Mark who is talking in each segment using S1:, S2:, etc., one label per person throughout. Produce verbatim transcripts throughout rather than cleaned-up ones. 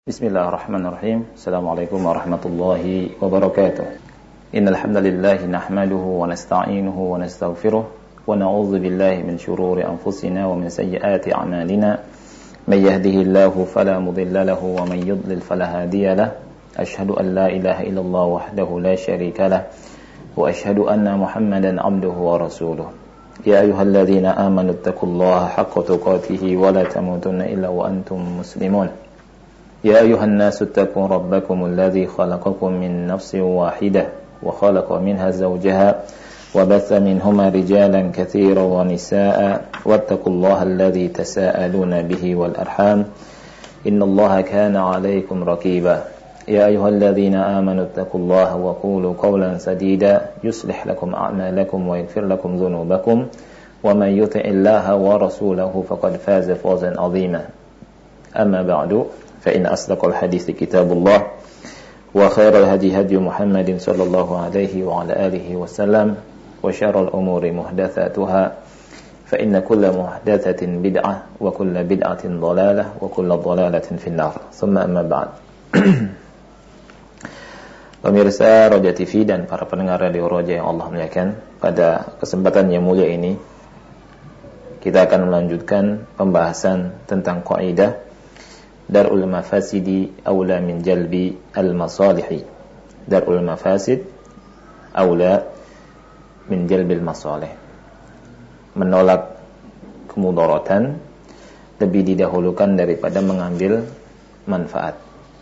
S1: Bismillahirrahmanirrahim. Assalamualaikum warahmatullahi wabarakatuh. Innal hamdalillah nahmaduhu wa nasta'inuhu wa nastaghfiruh wa na'udzu billahi min shururi anfusina wa min sayyiati a'malina. May yahdihillahu fala mudilla lahu wa may yudlil fala hadiya lahu. Asyhadu an la ilaha illallah wahdahu la syarika lahu wa asyhadu anna Muhammadan 'abduhu wa rasuluh. Ya ayyuhalladzina amanu taqullaha haqqa tuqatih wa la tamutunna illa wa antum muslimun. يا أيها الناس اتقوا ربكم الذي خلقكم من نفس واحدة وخلق منها زوجها وبث منهما رجالا كثيرا ونساء واتقوا الله الذي تساءلون به والأرحام إن الله كان عليكم رقيبا يا أيها الذين آمنوا اتقوا الله وقولوا قولا سديدا يصلح لكم أعمالكم ويغفر لكم ذنوبكم ومن يطع الله ورسوله فقد فاز فوزا عظيما أما بعد فإن أصدق الحديث كتاب الله وخير الهدي هدي محمد صلى الله عليه وعلى آله وسلم وشر الأمور محدثاتها فإن كل محدثة بدعة وكل بدعة ضلالة وكل ضلالة في النار ثم أما بعد. Pemirsa Roja T V dan para pendengar Radio Roja yang Allah muliakan, pada kesempatan yang mulia ini kita akan melanjutkan pembahasan tentang kaidah Darul mafasidi awla min jalbi al-masalihi. Darul mafasid awla min jalbil masalih. Menolak kemudaratan lebih didahulukan daripada mengambil manfaat.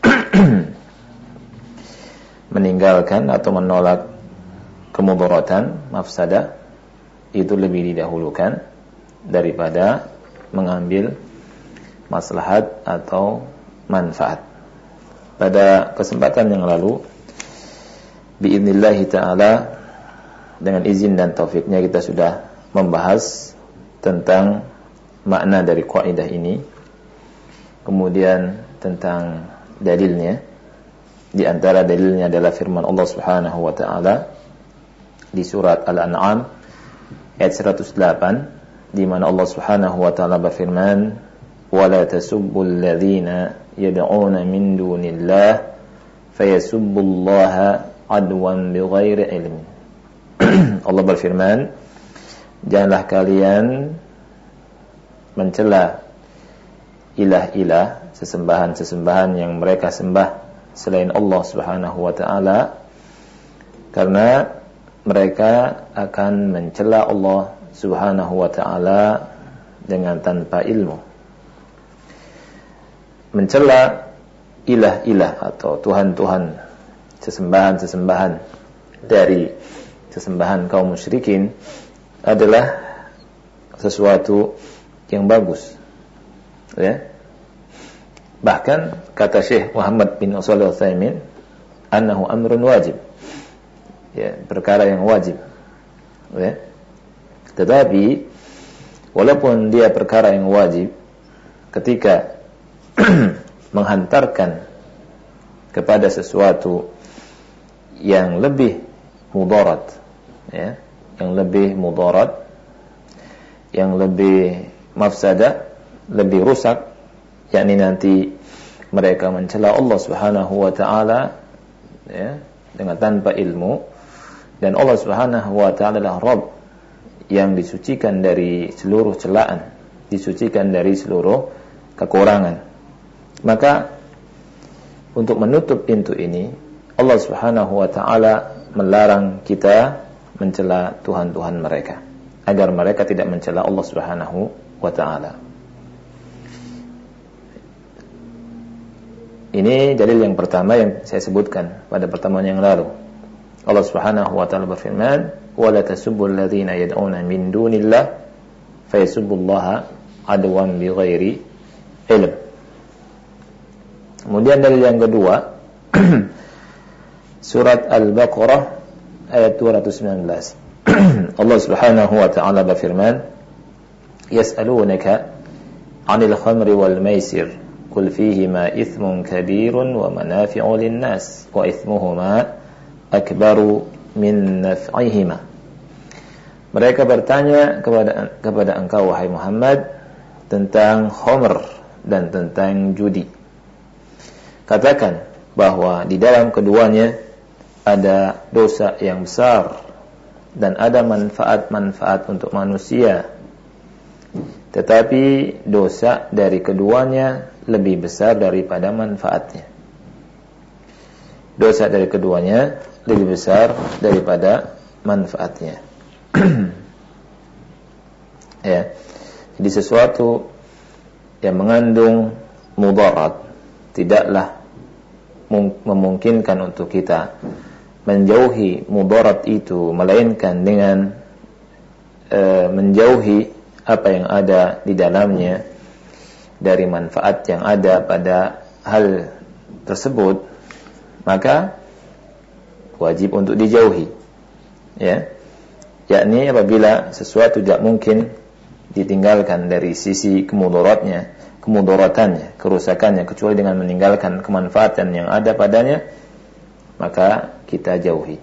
S1: Meninggalkan atau menolak kemudaratan, mafsadah, itu lebih didahulukan daripada mengambil maslahat atau manfaat. Pada kesempatan yang lalu, biidnillahi ta'ala, dengan izin dan taufiknya kita sudah membahas tentang makna dari kaidah ini, kemudian tentang dalilnya. Di antara dalilnya adalah firman Allah Subhanahu wa ta'ala di surat Al-An'am ayat seratus delapan, di mana Allah Subhanahu wa ta'ala berfirman, وَلَا تَسُبُّوا الَّذِينَ يَدْعُونَ مِن دُونِ اللَّهِ فَيَسُبُّوا اللَّهَ عَدْوًا بِغَيْرِ عِلْمٍ. Allah berfirman, janganlah kalian mencela ilah-ilah, sesembahan-sesembahan yang mereka sembah selain Allah Subhanahu wa ta'ala, karena mereka akan mencela Allah Subhanahu wa ta'ala dengan tanpa ilmu. Mencela ilah-ilah atau tuhan-tuhan, sesembahan-sesembahan dari sesembahan kaum musyrikin adalah sesuatu yang bagus, ya. Bahkan kata Syekh Muhammad bin Shalih Al-Utsaimin, annahu amrun wajib, ya, perkara yang wajib, ya. Tetapi walaupun dia perkara yang wajib, ketika menghantarkan kepada sesuatu yang lebih mudarat, ya, yang lebih mudarat, yang lebih mafsadah, lebih rusak, yakni nanti mereka mencela Allah Subhanahu wa ta'ala, ya, dengan tanpa ilmu, dan Allah Subhanahu wa ta'ala adalah Rabb yang disucikan dari seluruh celaan, disucikan dari seluruh kekurangan. Maka untuk menutup pintu ini, Allah Subhanahu wa ta'ala melarang kita mencela tuhan-tuhan mereka, agar mereka tidak mencela Allah Subhanahu wa ta'ala. Ini dalil yang pertama yang saya sebutkan pada pertemuan yang lalu. Allah Subhanahu wa ta'ala berfirman, وَلَا تَسُبُّوا الَّذِينَ يَدْعُونَ مِن دُونِ اللَّهِ فَيَسُبُّوا اللَّهَ عَدْوًا بِغَيْرِ عِلْمٍ. Kemudian dalil yang kedua, surat Al-Baqarah ayat dua ratus sembilan belas. Allah Subhanahu wa ta'ala berfirman, yas'alunaka 'anil khamri wal maisir qul fihima ithmun kabirun wa manafi'u lin-nas wa ithmuhuma akbaru min naf'ihima. Mereka bertanya kepada kepada engkau wahai Muhammad tentang khamr dan tentang judi. katakan bahwa di dalam keduanya ada dosa yang besar dan ada manfaat-manfaat untuk manusia, tetapi dosa dari keduanya lebih besar daripada manfaatnya. Dosa dari keduanya lebih besar daripada manfaatnya. Ya. Jadi sesuatu yang mengandung mudarat tidaklah memungkinkan untuk kita menjauhi mudarat itu, melainkan dengan e, menjauhi apa yang ada di dalamnya dari manfaat yang ada pada hal tersebut, maka wajib untuk dijauhi, ya, yakni apabila sesuatu tidak mungkin ditinggalkan dari sisi kemudaratnya, kemudaratannya, kerusakannya, kecuali dengan meninggalkan kemanfaatan yang ada padanya, maka kita jauhi.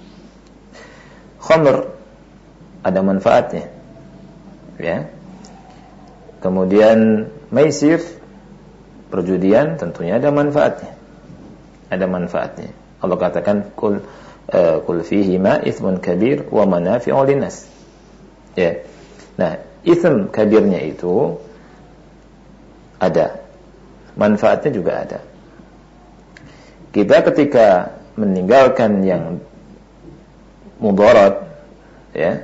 S1: Khamr ada manfaatnya, ya. Kemudian maisir, perjudian, tentunya ada manfaatnya. Ada manfaatnya. Allah katakan kul uh, kul fihi ma ithmun kabir wa manafi'u linnas. Ya. Nah, itsm kabirnya itu ada, manfaatnya juga ada. Kita ketika meninggalkan yang mudarat, ya,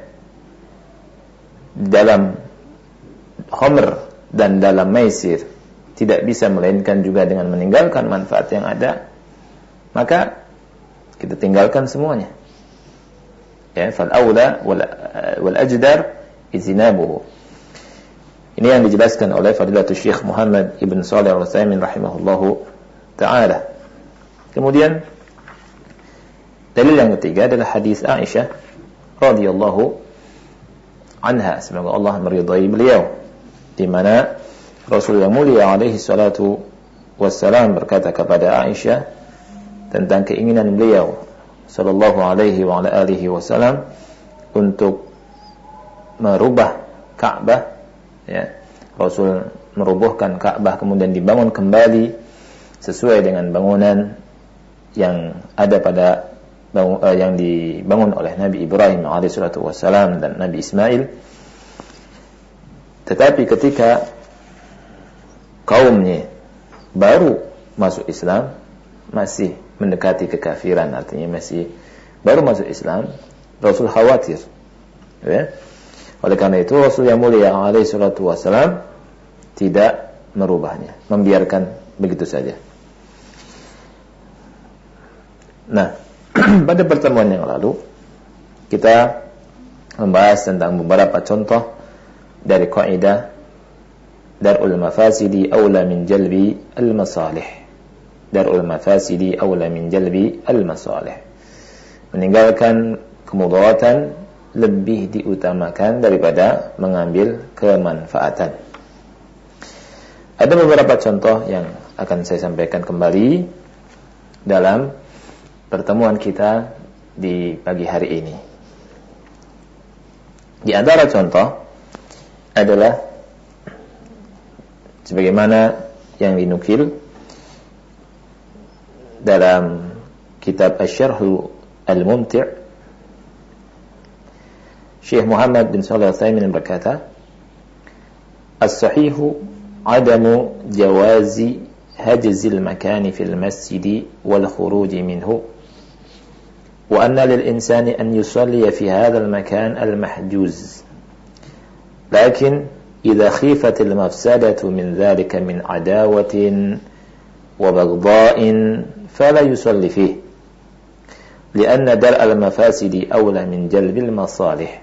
S1: dalam khamr dan dalam maisir, tidak bisa melainkan juga dengan meninggalkan manfaat yang ada, maka kita tinggalkan semuanya. Ya, fal aula wal wal ajdar ijtinabuhu. Ini yang dijelaskan oleh Fadilatul Syekh Muhammad Ibn Shalih Al-Utsaimin rahimahullahu taala. Kemudian dalil yang ketiga adalah hadis Aisyah radhiyallahu anha, semoga Allah meridai beliau, di mana Rasul yang mulia alaihi salatu wassalam berkata kepada Aisyah tentang keinginan beliau sallallahu alaihi wa ala alihi wasallam untuk merubah Ka'bah, ya. Rasul merubuhkan Ka'bah kemudian dibangun kembali sesuai dengan bangunan yang ada pada yang dibangun oleh Nabi Ibrahim alaihi salatu wassalam dan Nabi Ismail. Tetapi ketika kaumnya baru masuk Islam, masih mendekati kekafiran, artinya masih baru masuk Islam, Rasul khawatir, ya. Oleh karena itu Rasul yang mulia alaihi salatu wassalam tidak merubahnya, membiarkan begitu saja. Nah, pada pertemuan yang lalu kita membahas tentang beberapa contoh dari kaidah darul mafasidi aula min jalbi al-masalih. Darul mafasidi aula min jalbi al-masalih. Meninggalkan kemudaratan lebih diutamakan daripada mengambil kemanfaatan. Ada beberapa contoh yang akan saya sampaikan kembali dalam pertemuan kita di pagi hari ini. Di antara contoh adalah sebagaimana yang dinukil dalam kitab Asy-Syarh Al-Mumti', Syekh Muhammad bin Shalih Al-Utsaimin berkata, "As-sahihu 'adamu jawazi hajzil makani fil masjid wal khuruj minhu wa anna lil insani an yusalli fi hadha al-makan al-mahjuz. Lakin idza khifat al-mafsadatu min dhalika min 'adawatin wa baghdha'in fala yusalli fihi li'anna dar' al-mafasidi awla min jalbil masalih."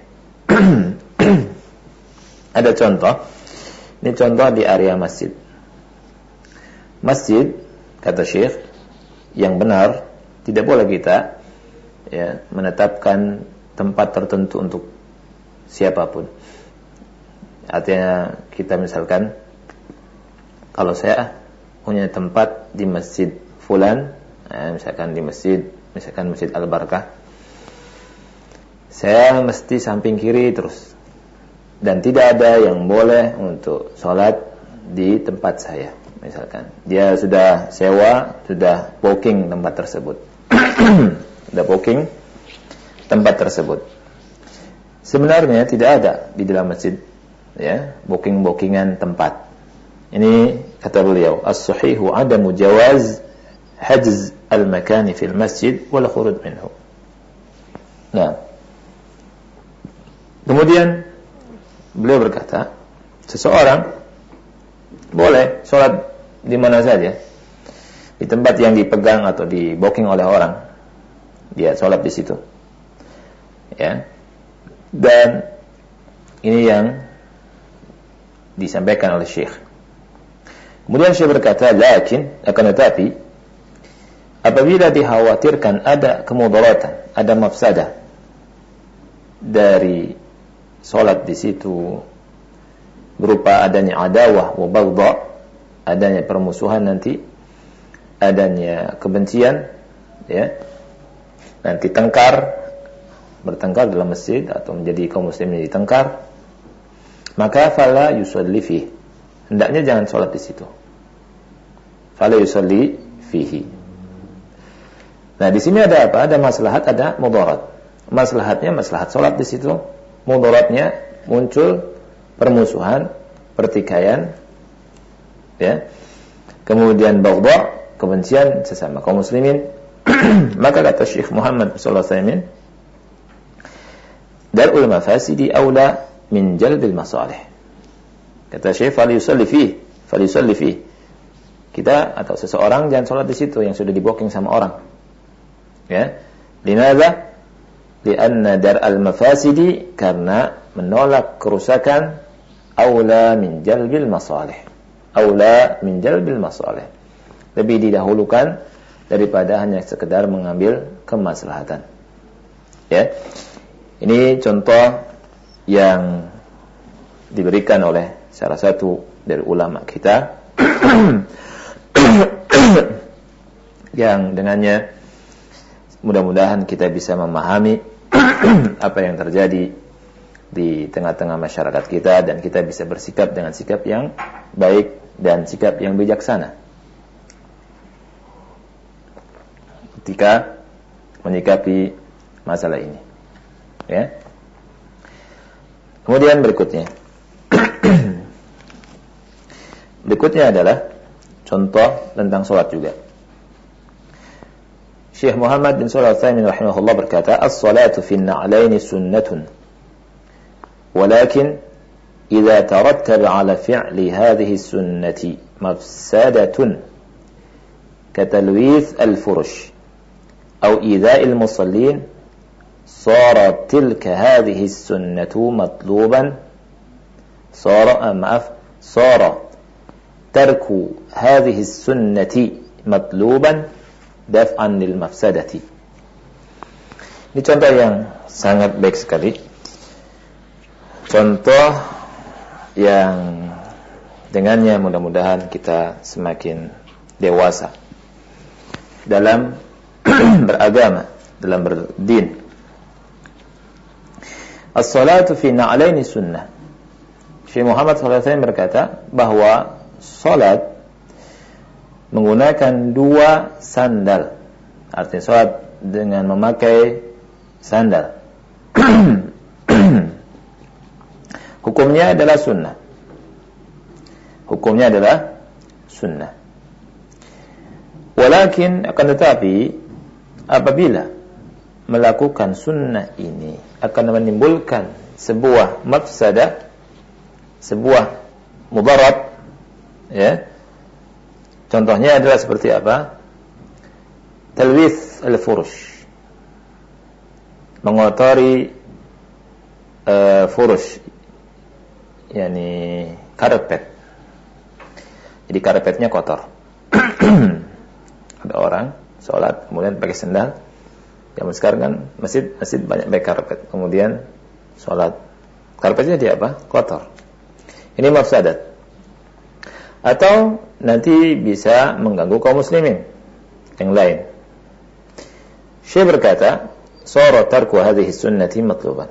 S1: Ada contoh. Ini contoh di area masjid. Masjid, kata Syekh, yang benar tidak boleh kita, ya, menetapkan tempat tertentu untuk siapapun. Artinya kita misalkan, kalau saya punya tempat di masjid fulan, eh, misalkan di masjid, misalkan masjid Al-Barakah, saya mesti samping kiri terus, dan tidak ada yang boleh untuk sholat di tempat saya. misalkan dia sudah sewa, sudah booking tempat tersebut. Sudah booking tempat tersebut. Sebenarnya tidak ada di dalam masjid ya, booking-bookingan tempat. Ini kata beliau, as-sahihu adamu jawaz hajz al-makani fil masjid wal khuruj minhu. Nah, kemudian beliau berkata, seseorang boleh sholat di mana saja, di tempat yang dipegang atau di booking oleh orang, dia sholat di situ, ya. Dan ini yang disampaikan oleh Syekh. Kemudian Syekh berkata, lakin akan tetapi apabila dikhawatirkan ada kemudaratan, ada mafsadah dari sholat di situ, berupa adanya adawah wa baghdha, adanya permusuhan nanti, adanya kebencian, ya, nanti tengkar, bertengkar dalam masjid atau menjadi kaum muslimin ditengkar, maka fala yusalli fihi, hendaknya jangan sholat di situ. Fala yusalli fihi. Nah, di sini ada apa? Ada maslahat, ada mudarat. Maslahatnya maslahat sholat di situ, mudaratnya muncul permusuhan, pertikaian, ya. Kemudian baghdha, kebencian sesama kaum muslimin. Maka kata Syekh Muhammad sallallahu alaihi wasallam, dar'ul mafasidi aula min jalbil masalih. Kata Syekh, fal yusalli fihi, fal yusalli fihi. Kita atau seseorang jangan sholat di situ yang sudah di-booking sama orang. Ya. Limadza? Lianna dar'al mafasidi, karena menolak kerusakan aula min jalbil masalih. Aula min jalbil masalih. Lebih didahulukan daripada hanya sekedar mengambil kemaslahatan. Ya. Ini contoh yang diberikan oleh salah satu dari ulama kita yang dengannya mudah-mudahan kita bisa memahami apa yang terjadi di tengah-tengah masyarakat kita dan kita bisa bersikap dengan sikap yang baik dan sikap yang bijaksana ketika menyikapi masalah ini. Ya. Kemudian berikutnya berikutnya adalah contoh tentang sholat juga. Syekh Muhammad bin Shalih Al-Utsaimin rahimahullah berkata, as-salatu fi an-na'laini sunnatun, walakin idza tarattaba 'ala fi'li hadhihi as-sunnati mafsadatun katalwith al-furush aw idha'i al-musallin صارت تلك هذه السنة مطلوبا صار معف صار ترك هذه السنة مطلوبا دفعا للمفسدة. Ini contoh yang sangat baik sekali, contoh yang dengannya mudah-mudahan kita semakin dewasa dalam beragama, dalam berdin. As-salatu fi na'laini sunnah. Syekh Muhammad sallallahu alaihi wasallam berkata bahwa salat menggunakan dua sandal. Artinya salat dengan memakai sandal. Hukumnya adalah sunnah. Hukumnya adalah sunnah. Walakin akan tetapi apabila melakukan sunnah ini akan menimbulkan sebuah mafsadah, sebuah mudarat, ya. Contohnya adalah seperti apa? Talwith al-furush, mengotori uh, furush, yakni karpet. Jadi karpetnya kotor. Ada orang sholat kemudian pakai sendal. Zaman sekarang kan masjid masjid banyak pakai karpet, kemudian sholat karpetnya dia apa? Kotor. Ini mafsadat. Atau nanti bisa mengganggu kaum muslimin yang lain. Syekh berkata, "Sara tarku hadhihi sunnati matluban."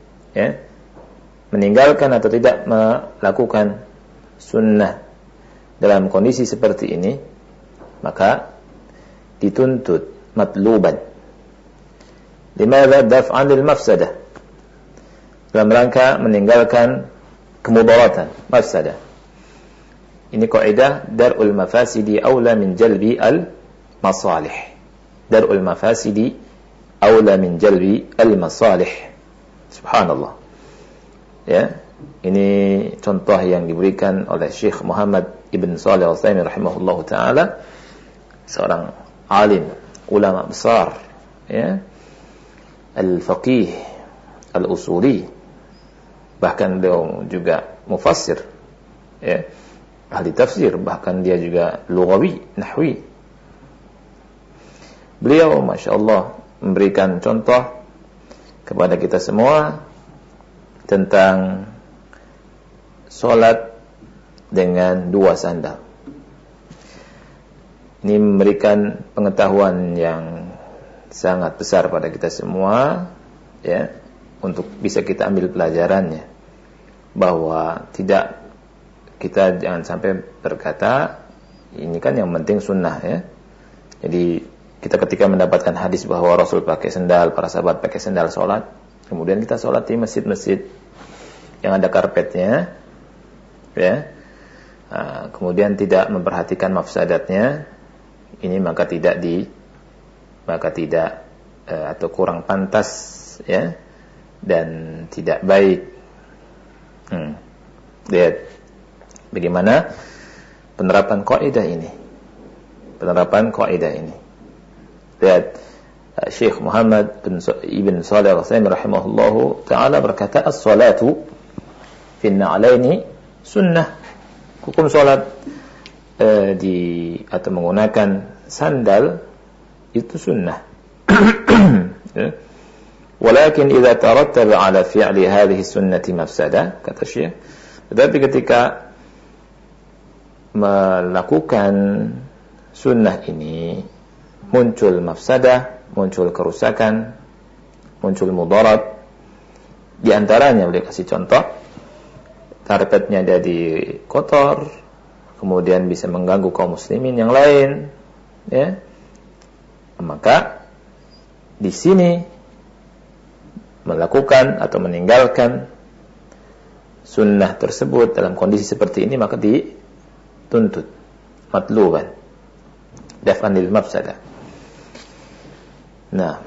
S1: Ya. Meninggalkan atau tidak melakukan sunnah dalam kondisi seperti ini, maka dituntut matluban. Limadha? Daf'an lil mafsadah, dalam rangka meninggalkan kemudaratan, mafsadah. Ini kaidah dar'ul mafasidi aula min jalbi al masalih. Dar'ul mafasidi aula min jalbi al masalih. Subhanallah. Ya, ini contoh yang diberikan oleh Syekh Muhammad Ibn Shalih Al-Utsaimin rahimahullahu taala, seorang alim, ulama besar, ya, al-faqih, al-usuli, bahkan beliau juga mufassir, ya, ahli tafsir, bahkan dia juga lughawi, nahwi. Beliau Masya Allah memberikan contoh kepada kita semua tentang sholat dengan dua sandal. Ini memberikan pengetahuan yang sangat besar pada kita semua, ya, untuk bisa kita ambil pelajarannya, bahwa tidak, kita jangan sampai berkata ini kan yang penting sunnah, ya. Jadi kita ketika mendapatkan hadis bahwa Rasul pakai sendal, para sahabat pakai sendal sholat, kemudian kita sholat di masjid-masjid yang ada karpetnya, ya, nah, kemudian tidak memperhatikan mafsadatnya, ini maka tidak di maka tidak uh, atau kurang pantas, ya, dan tidak baik. Hmm. Lihat bagaimana penerapan kaidah ini, penerapan kaidah ini. Lihat uh, Syekh Muhammad bin Ibn Shalih Al-Utsaimin rahimahullahu taala berkata, as-salatu fi an-na'laini sunnah. Hukum salat uh, di atau menggunakan sandal itu sunnah. Ya. Walakin idza tarattaba ala fi'li hadhihi sunnati mafsadah, kata Syekh, tetapi ketika melakukan sunnah ini muncul mafsadah, muncul kerusakan, muncul mudarat, di antaranya boleh kasih contoh, karpetnya jadi kotor, kemudian bisa mengganggu kaum muslimin yang lain, ya, maka di sini melakukan atau meninggalkan sunnah tersebut dalam kondisi seperti ini maka dituntut matluban, daf'an lil mafsadah. Nah,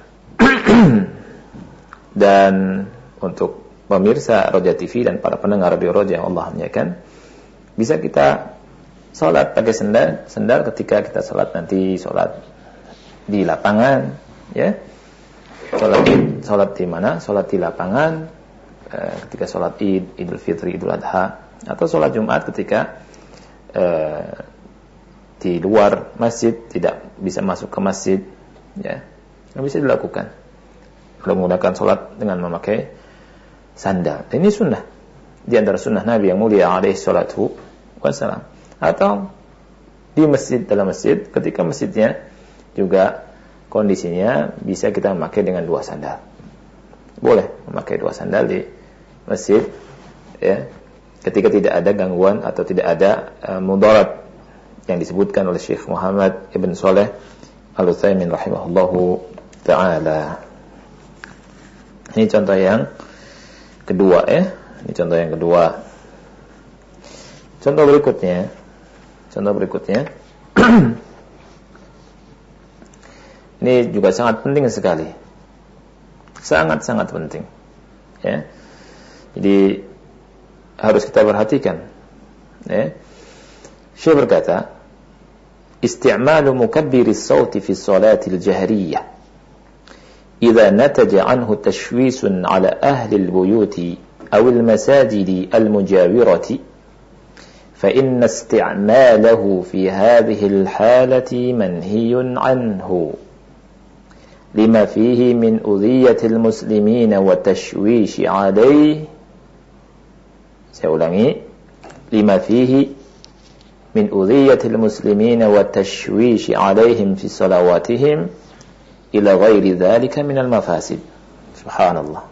S1: dan untuk pemirsa Roja T V dan para pendengar Radio Roja yang Allah muliakan, bisa kita sholat pakai sendal, sendal ketika kita sholat nanti sholat di lapangan, ya. Sholat di, sholat di mana? Sholat di lapangan eh, ketika sholat Id, Idul Fitri, Idul Adha, atau sholat Jumat ketika eh, di luar masjid, tidak bisa masuk ke masjid, ya, yang bisa dilakukan kalau menggunakan sholat dengan memakai sandal. Dan ini sunnah di antara sunnah Nabi yang mulia alaihi salatu wassalam. Atau di masjid, dalam masjid ketika masjidnya juga kondisinya bisa kita memakai dengan dua sandal. Boleh memakai dua sandal di masjid, ya, ketika tidak ada gangguan atau tidak ada uh, mudarat yang disebutkan oleh Syekh Muhammad Ibn Shalih Al-Utsaimin rahimahullahu ta'ala. Ini contoh yang kedua, ya. Ini contoh yang kedua. Contoh berikutnya, contoh berikutnya. Ini juga sangat penting sekali, sangat-sangat penting, ya. Jadi harus kita perhatikan, ya. Syekh berkata, isti'malu mukabbiri as-sauti fi as-salati al-jahriyah idza nataja anhu tashwisun ala ahli al-buyuti aw al-masajidi al-mujawirati fa inna isti'malahu fi hadhihi al-halati manhiyun anhu lima fihi min udhiyatil muslimina wa tashwishi alayhi. Saya ulangi, lima fihi min udhiyatil muslimina wa tashwishi alayhim fi salawatihim ila ghairi dhalika minal mafasid. Subhanallah.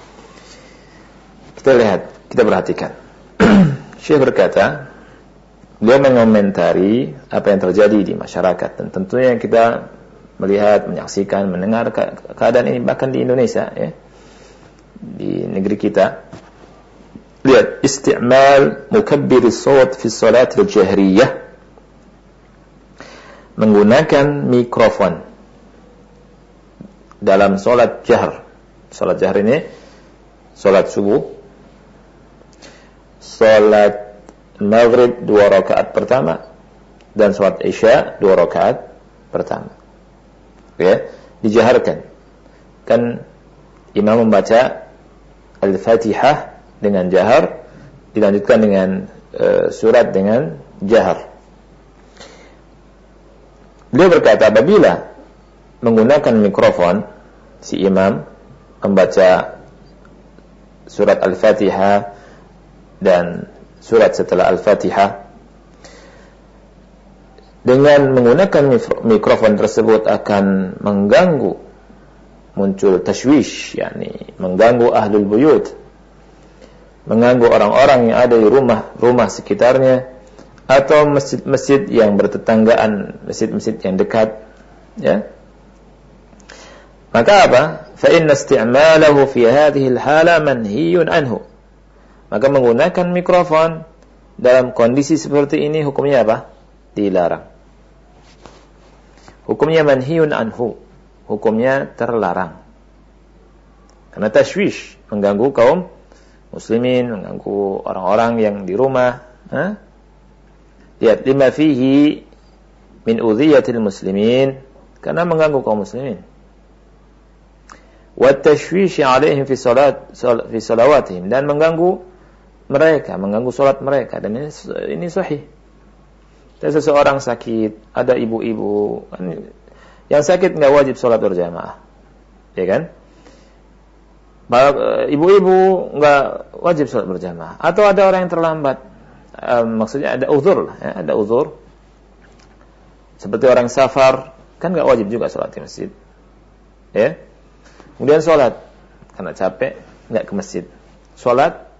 S1: Kita lihat, kita perhatikan. Syekh berkata, beliau mengomentari apa yang terjadi di masyarakat, dan tentunya kita melihat, menyaksikan, mendengar keadaan ini bahkan di Indonesia, ya, di negeri kita. Lihat, isti'mal mukabbir as-sawt fi salat al-jahriyah, menggunakan mikrofon dalam salat jahr. Salat jahr ini salat subuh, salat maghrib dua rakaat pertama, dan salat isya dua rakaat pertama. Ya, dijaharkan. Kan imam membaca Al-Fatihah dengan jahar, dilanjutkan dengan uh, surat dengan jahar. Beliau berkata, apabila menggunakan mikrofon, si imam membaca surat Al-Fatihah dan surat setelah Al-Fatihah, dengan menggunakan mikrofon tersebut akan mengganggu, muncul tashwish, yakni mengganggu ahlul buyut, mengganggu orang-orang yang ada di rumah-rumah sekitarnya, atau masjid-masjid yang bertetanggaan, masjid-masjid yang dekat, ya. Maka apa? Fa inna isti'malahu fi hadhihi al-hala manhiyun anhu. Maka menggunakan mikrofon dalam kondisi seperti ini hukumnya apa? Dilarang. Hukumnya manhiyun anhu, hukumnya terlarang. Karena tashwish, mengganggu kaum muslimin, mengganggu orang-orang yang di rumah. Ha? Lihat, lima fihi min udhiyatil muslimin, karena mengganggu kaum muslimin. Wa tashwish alaihim fi salat fi salawatihim, dan mengganggu mereka, mengganggu salat mereka, dan ini, ini sahih. Dan seseorang sakit, ada ibu-ibu, yang sakit nggak wajib sholat berjamaah, ya kan? Ibu-ibu nggak wajib sholat berjamaah, atau ada orang yang terlambat, um, maksudnya ada uzur, ya, ada uzur, seperti orang safar, kan nggak wajib juga sholat di masjid, ya. Kemudian sholat karena capek, nggak ke masjid, sholat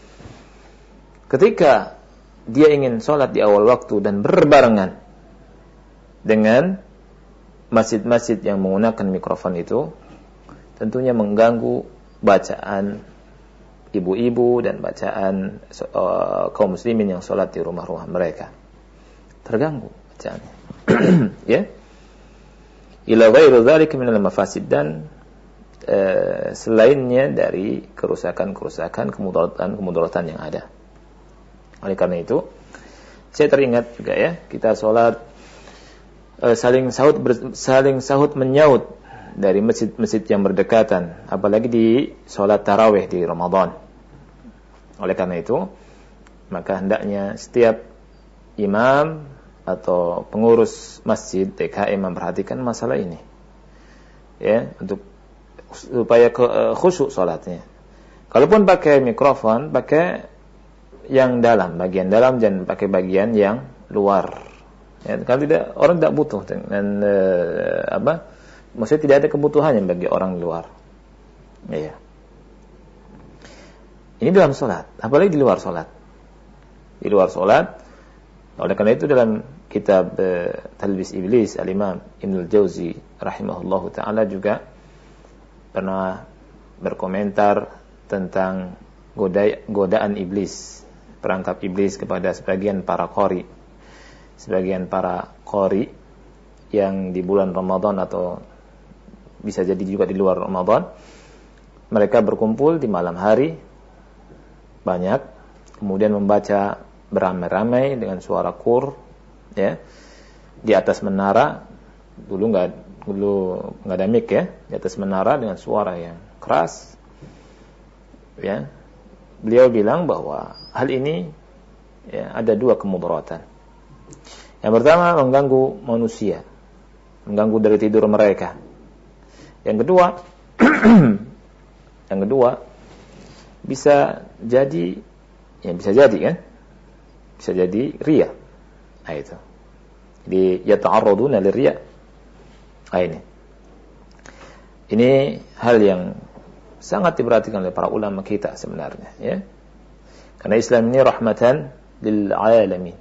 S1: ketika dia ingin sholat di awal waktu dan berbarengan dengan masjid-masjid yang menggunakan mikrofon itu, tentunya mengganggu bacaan ibu-ibu dan bacaan uh, kaum muslimin yang sholat di rumah-rumah mereka. Terganggu bacaannya. Ya. Ila ghairu dzalika min al-mafasid, dan uh, selainnya dari kerusakan-kerusakan, kemudaratan-kemudaratan yang ada. Oleh karena itu, saya teringat juga, ya, kita sholat e, saling sahut ber, saling sahut menyaut dari masjid-masjid yang berdekatan, apalagi di sholat tarawih di Ramadan. Oleh karena itu, maka hendaknya setiap imam atau pengurus masjid T K M memperhatikan masalah ini, ya, untuk supaya ke, e, khusyuk sholatnya. Kalaupun pakai mikrofon, pakai yang dalam, bagian dalam, jangan pakai bagian yang luar. Ya, kalau tidak, orang tidak butuh dengan uh, apa? Maksudnya tidak ada kebutuhannya bagi orang luar. Ya. Ini dalam sholat, apalagi di luar sholat. Di luar sholat, oleh karena itu dalam kitab uh, Talbis Iblis, Al-Imam Ibnul Jauzi rahimahullahu ta'ala juga pernah berkomentar tentang goda- godaan iblis, perangkap iblis kepada sebagian para qari, sebagian para qari yang di bulan Ramadan atau bisa jadi juga di luar Ramadan, mereka berkumpul di malam hari banyak, kemudian membaca beramai-ramai dengan suara kur, ya, di atas menara. Dulu nggak dulu nggak ada mic, ya, di atas menara dengan suara yang keras, ya. Beliau bilang bahwa hal ini, ya, ada dua kemudaratan. Yang pertama, mengganggu manusia, mengganggu dari tidur mereka. Yang kedua, yang kedua bisa jadi, ya bisa jadi kan, bisa jadi riya. Nah, itu. Jadi yata'arraduna liriya. Nah, ini. Ini hal yang sangat diperhatikan oleh para ulama kita sebenarnya, ya. Karena Islam ini rahmatan lil alamin.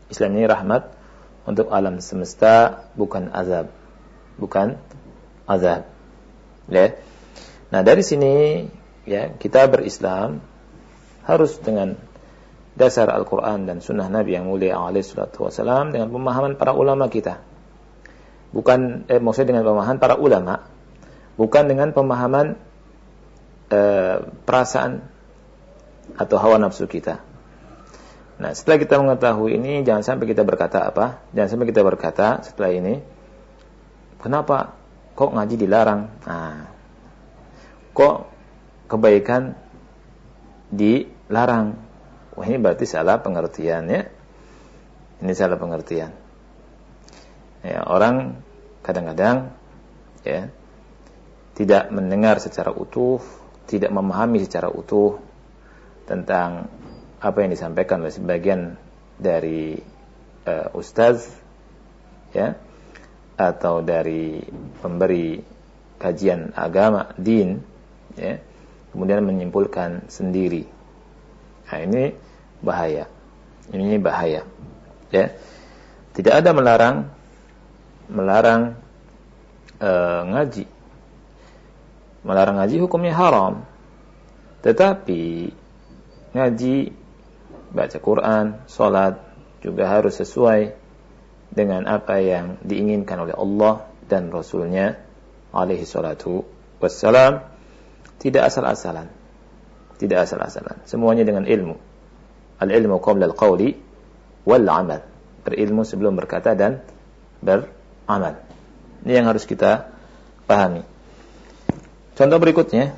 S1: Islam ini rahmat untuk alam semesta, bukan azab. Bukan azab. Ya. Nah, dari sini ya, kita berislam harus dengan dasar Al-Quran dan Sunnah Nabi yang mulia alaihi salatu wassalam, dengan pemahaman para ulama kita. Bukan, eh, maksudnya dengan pemahaman para ulama, bukan dengan pemahaman eh, perasaan atau hawa nafsu kita. Nah, setelah kita mengetahui ini, jangan sampai kita berkata apa? Jangan sampai kita berkata setelah ini, kenapa kok ngaji dilarang? Nah, kok kebaikan dilarang? Wah, ini berarti salah pengertian ya. Ini salah pengertian. Ya, orang kadang-kadang ya tidak mendengar secara utuh, tidak memahami secara utuh tentang apa yang disampaikan oleh sebagian dari uh, ustaz ya, atau dari pemberi kajian agama din ya, kemudian menyimpulkan sendiri. Nah, ini bahaya. Ini bahaya. Ya. Tidak ada melarang melarang e, ngaji. Melarang ngaji hukumnya haram. Tetapi ngaji, baca Quran, salat juga harus sesuai dengan apa yang diinginkan oleh Allah dan Rasulnya alaihi salatu wassalam. Tidak asal-asalan. Tidak asal-asalan. Semuanya dengan ilmu. Al-ilmu qabla al-qawli wal-amal. Berilmu sebelum berkata dan beramal. Ini yang harus kita pahami. Contoh berikutnya.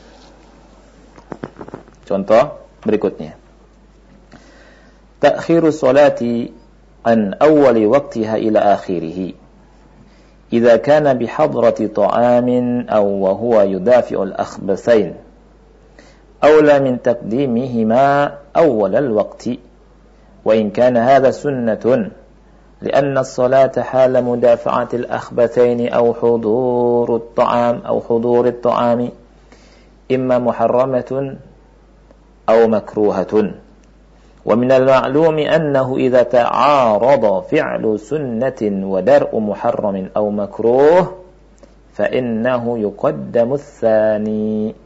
S1: Contoh berikutnya. Ta'khiru salati an awwali waqtiha ila akhirih. Idza kana bihadrati ta'amin aw wa huwa yudafi'u al-akhbathain. أولى من تقديمهما أول الوقت وإن كان هذا سنة لأن الصلاة حال مدافعة الأخبثين أو حضور الطعام أو حضور الطعام إما محرمة أو مكروهة ومن المعلوم أنه إذا تعارض فعل سنة ودرء محرم أو مكروه فإنه يقدم الثاني.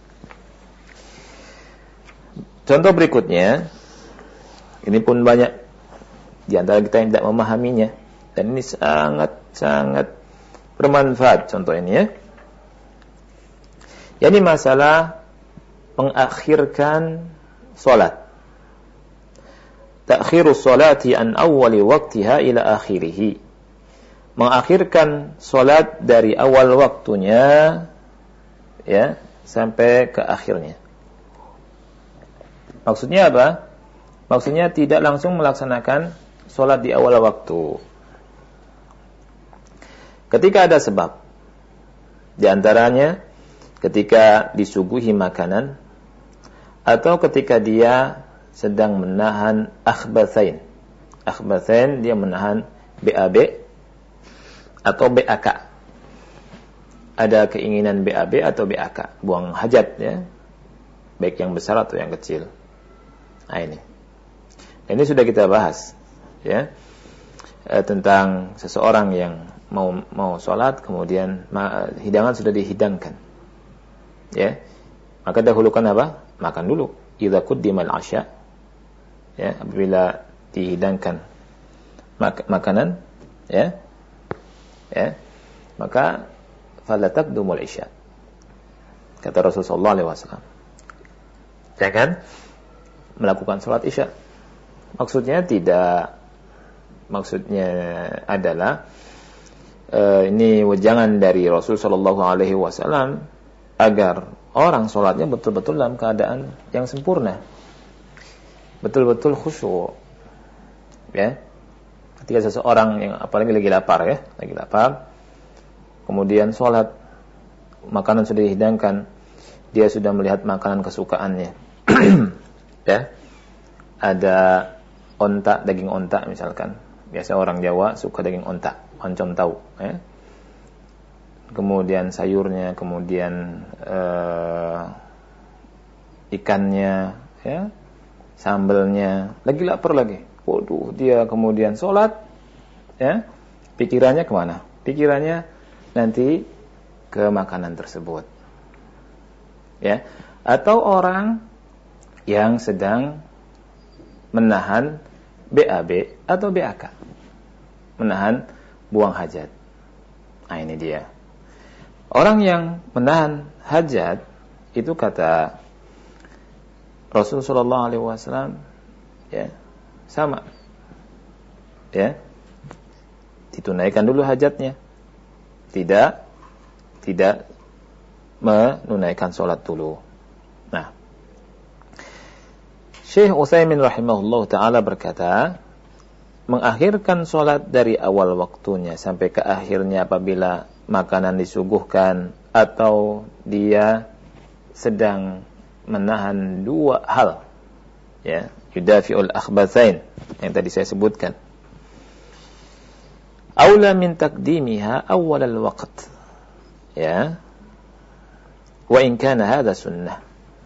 S1: Contoh berikutnya, ini pun banyak di antara kita yang tidak memahaminya, dan ini sangat-sangat bermanfaat contoh ini ya. Jadi masalah mengakhirkan salat. Ta'khirus salati an awwali waqtiha ila akhirih. Mengakhirkan salat dari awal waktunya ya sampai ke akhirnya. Maksudnya apa? Maksudnya tidak langsung melaksanakan sholat di awal waktu. Ketika ada sebab. Di antaranya ketika disuguhi makanan atau ketika dia sedang menahan akhbathain. Akhbathain dia menahan B A B atau B A K. Ada keinginan B A B atau B A K, buang hajat ya. Baik yang besar atau yang kecil. Nah ini, ini sudah kita bahas, ya, e, tentang seseorang yang mau mau sholat, kemudian ma, hidangan sudah dihidangkan, ya, maka dahulukan apa? Makan dulu. Idza quddimal asya, ya, apabila dihidangkan mak- makanan, ya, ya, maka fala taqdumul isya. Kata Rasulullah sallallahu alaihi wasallam. Jangan melakukan sholat isya. Maksudnya tidak, maksudnya adalah e, ini wejangan dari Rasul Shallallahu Alaihi Wasallam agar orang sholatnya betul-betul dalam keadaan yang sempurna, betul-betul khusyuk. Ya, ketika seseorang yang apalagi lagi lapar ya, lagi lapar, kemudian sholat, makanan sudah dihidangkan, dia sudah melihat makanan kesukaannya. Ya, ada onta, daging onta misalkan. Biasa orang Jawa suka daging onta, oncom tahu. Ya. Kemudian sayurnya, kemudian uh, ikannya, ya, sambelnya. Lagi lapar lagi. waduh, dia kemudian sholat, ya, pikirannya kemana? Pikirannya nanti ke makanan tersebut, ya. Atau orang yang sedang menahan B A B atau B A K, menahan buang hajat. Nah, ini dia. Orang yang menahan hajat itu kata Rasulullah shallallahu alaihi wasallam, ya, sama, ya, ditunaikan dulu hajatnya, tidak tidak menunaikan sholat dulu. Nah, Syekh Utsaimin rahimahullah ta'ala berkata, mengakhirkan sholat dari awal waktunya sampai ke akhirnya apabila makanan disuguhkan atau dia sedang menahan dua hal, ya, yudafi'ul akhbathain yang tadi saya sebutkan, aula min taqdimiha awwal al-waqt, ya, wa in kana hadha sunnah.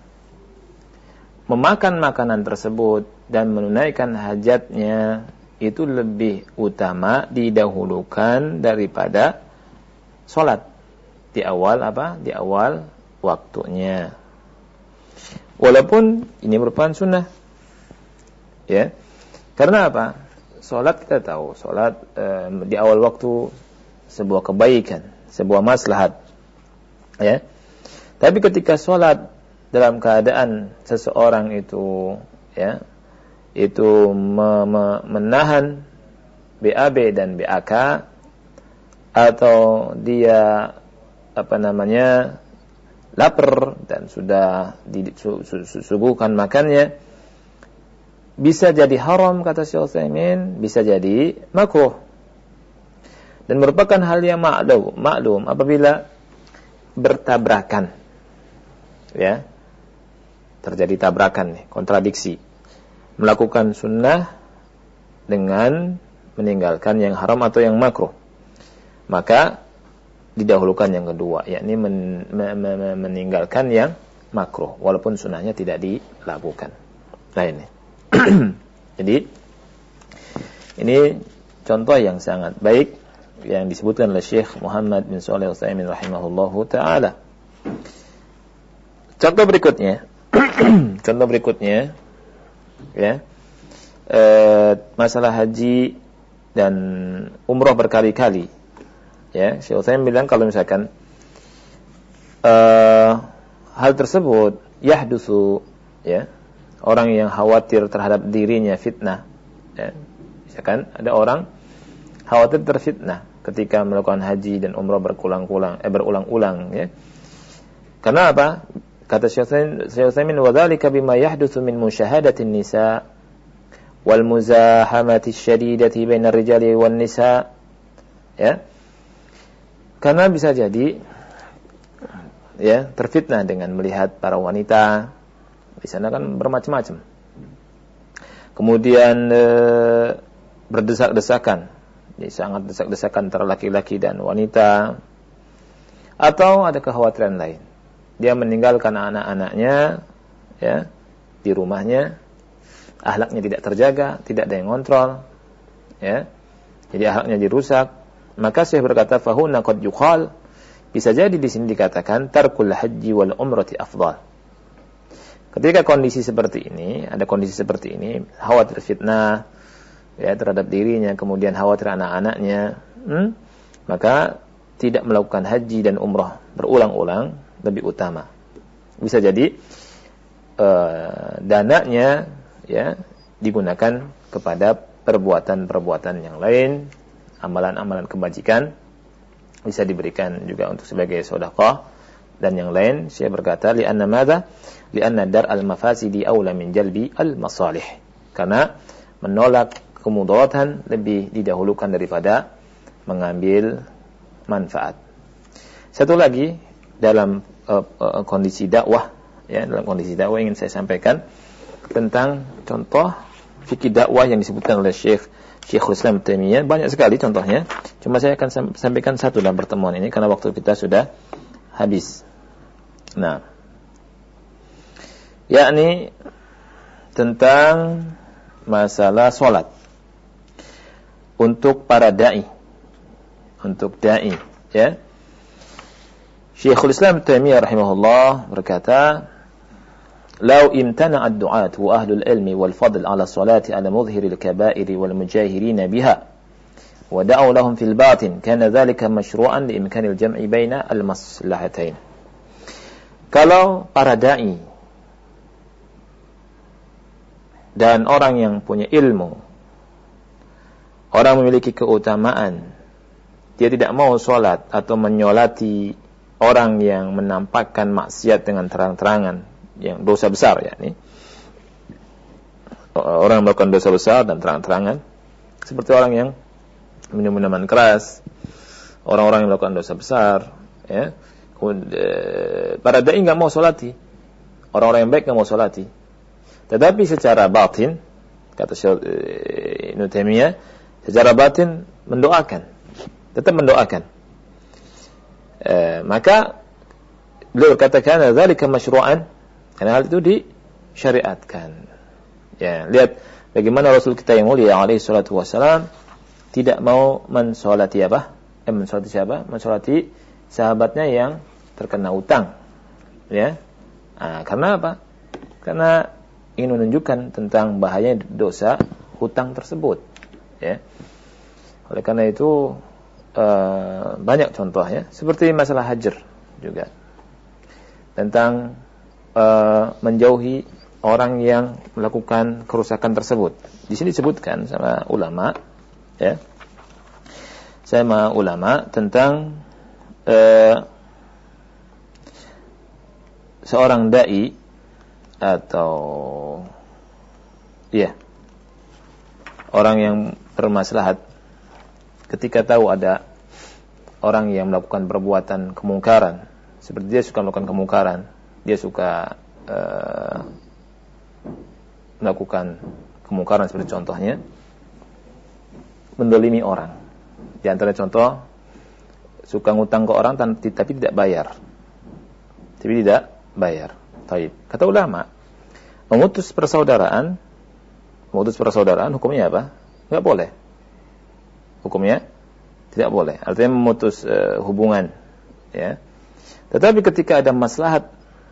S1: Memakan makanan tersebut dan menunaikan hajatnya itu lebih utama, didahulukan daripada sholat di awal apa? Di awal waktunya. Walaupun ini merupakan sunnah, ya. Karena apa? Sholat kita tahu, sholat eh, di awal waktu sebuah kebaikan, sebuah maslahat, ya. Tapi ketika sholat dalam keadaan seseorang itu, ya, itu me- me- menahan B A B dan B A K, atau dia apa namanya lapar dan sudah disuguhkan makannya, bisa jadi haram kata Syekh Utsaimin, bisa jadi makruh, dan merupakan hal yang maklum, maklum apabila bertabrakan, ya, terjadi tabrakan nih, kontradiksi, melakukan sunnah dengan meninggalkan yang haram atau yang makruh, maka didahulukan yang kedua, yakni men, men, men, meninggalkan yang makruh walaupun sunnahnya tidak dilakukan. Nah, ini jadi ini contoh yang sangat baik yang disebutkan oleh Syekh Muhammad bin Shalih Al-Utsaimin rahimahullahu taala. Contoh berikutnya contoh berikutnya ya, e, masalah haji dan umrah berkali-kali, ya. Syekh Utsaimin bilang kalau misalkan e, hal tersebut yahdusu, ya, orang yang khawatir terhadap dirinya fitnah, ya. Misalkan ada orang khawatir terfitnah ketika melakukan haji dan umrah berulang-ulang, eh, berulang-ulang, ya. Karena apa? Kata Syekh Utsaimin, wa dzalika bima yahdutsu min musyahadatin nisa wal muzahamati syadidati bainar rijali wan nisa, ya. Karena bisa jadi, ya, terfitnah dengan melihat para wanita. Di sana kan bermacam-macam. Kemudian e, berdesak-desakan, jadi sangat desak-desakan antara laki-laki dan wanita. Atau ada kekhawatiran lain, dia meninggalkan anak-anaknya, ya, di rumahnya, akhlaknya tidak terjaga, tidak ada yang kontrol, ya, jadi akhlaknya dirusak. Maka Syekh berkata, fahuna qad yuqal, bisa jadi di sini dikatakan tarkul haji wal umrati afdal. Ketika kondisi seperti ini, ada kondisi seperti ini, khawatir fitnah, ya, terhadap dirinya, kemudian khawatir anak-anaknya, hmm, maka tidak melakukan haji dan umrah berulang-ulang lebih utama. Bisa jadi uh, dananya, ya, digunakan kepada perbuatan-perbuatan yang lain, amalan-amalan kebajikan, bisa diberikan juga untuk sebagai sedekah dan yang lain. Syekh berkata, li'anna madza? Li'anna dar al-mafasidi aula min jalbi al-masalih. Karena menolak kemudaratan lebih didahulukan daripada mengambil manfaat. Satu lagi dalam uh, uh, kondisi dakwah, ya, dalam kondisi dakwah ingin saya sampaikan tentang contoh fikih dakwah yang disebutkan oleh Syekh Syekhul Islam Taimiyah. Banyak sekali contohnya, cuma saya akan sampaikan satu dalam pertemuan ini karena waktu kita sudah habis. Nah, yakni tentang masalah sholat untuk para da'i, untuk da'i, ya. Syekhul Islam Taimiyah rahimahullah berkata, "Lau imtana'a ad-du'at wa ahlul ilmi wal fadl 'ala salati 'ala mudhhiril kaba'iri wal mujahirin biha wa da'u lahum fil batin, kana dhalika mashru'an li imkanil jam'i baina al-maslahatain." Kalau para da'i dan orang yang punya ilmu, orang memiliki keutamaan, dia tidak mau sholat atau menyolati orang yang menampakkan maksiat dengan terang-terangan, yang dosa besar, ya, ini orang yang melakukan dosa besar dan terang-terangan, seperti orang yang minum minuman keras, orang-orang yang melakukan dosa besar, ya. Para dai nggak mau sholati, orang-orang yang baik nggak mau sholati. Tetapi secara batin, kata Syekh Ibnu Taimiyah, secara batin mendoakan, tetap mendoakan. E, maka beliau berkatakan, "Dzalika masyru'an," karena hal itu disyariatkan. Ya, lihat bagaimana Rasul kita yang mulia alaihi salatu wassalam tidak mau mensolati apa? Eh, mensolati siapa? Mensolati sahabatnya yang terkena utang. Ya. Nah, karena apa? Karena ingin menunjukkan tentang bahaya dosa hutang tersebut, ya. Oleh karena itu uh, banyak contoh, ya, seperti masalah hajar juga, tentang uh, menjauhi orang yang melakukan kerusakan tersebut. Di sini disebutkan sama ulama, ya, sama ulama tentang uh, seorang dai atau ya orang yang bermaslahat ketika tahu ada orang yang melakukan perbuatan kemungkaran, seperti dia suka melakukan kemungkaran, dia suka uh, melakukan kemungkaran, seperti contohnya mendolimi orang. Di antara contoh, suka ngutang ke orang tapi tidak bayar, tapi tidak bayar. Taib. Kata ulama, memutus persaudaraan, memutus persaudaraan hukumnya apa? Enggak boleh. Hukumnya tidak boleh. Artinya memutus uh, hubungan, ya. Tetapi ketika ada maslahat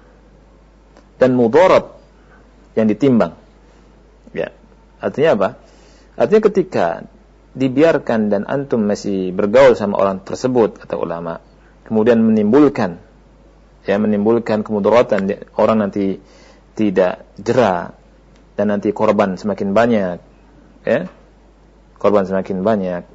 S1: dan mudarat yang ditimbang, ya. Artinya apa? Artinya ketika dibiarkan dan antum masih bergaul sama orang tersebut, kata ulama, kemudian menimbulkan ya menimbulkan kemudaratan, orang nanti tidak jera dan nanti korban semakin banyak, ya, korban semakin banyak.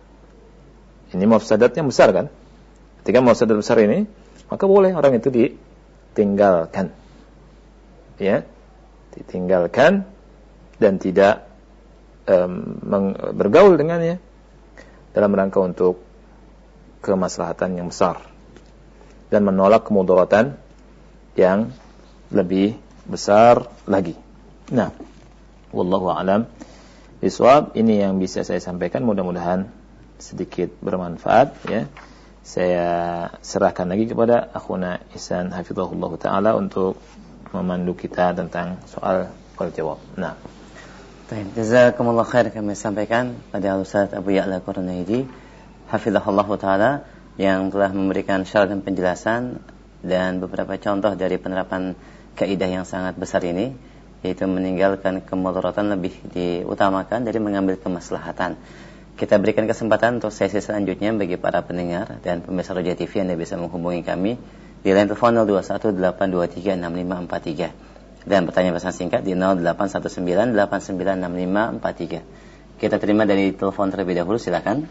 S1: Ini mafsadatnya besar, kan? Ketika mafsadat besar ini, maka boleh orang itu ditinggalkan, ya, ditinggalkan dan tidak um, bergaul dengannya dalam rangka untuk kemaslahatan yang besar dan menolak kemudaratan yang lebih besar lagi. Nah, wallahu a'lam bishawab. Ini yang bisa saya sampaikan, mudah-mudahan sedikit bermanfaat, ya. Saya serahkan lagi kepada akhuna Ihsan hafizahullah taala untuk memandu kita tentang soal wal jawab. Nah,
S2: baik, jazakumullah khair kami sampaikan pada Ustaz Abu Ya'la Qurnaidi hafizahullah taala yang telah memberikan syarah dan penjelasan dan beberapa contoh dari penerapan kaidah yang sangat besar ini, yaitu meninggalkan kemudaratan lebih diutamakan dari mengambil kemaslahatan. Kita berikan kesempatan untuk sesi selanjutnya bagi para pendengar dan pemirsa Roja T V. Anda bisa menghubungi kami di line telepon nol dua satu delapan dua tiga enam lima empat tiga dan pertanyaan pesan singkat di nol delapan satu sembilan delapan sembilan enam lima empat tiga. Kita terima dari telepon terlebih dahulu, silakan.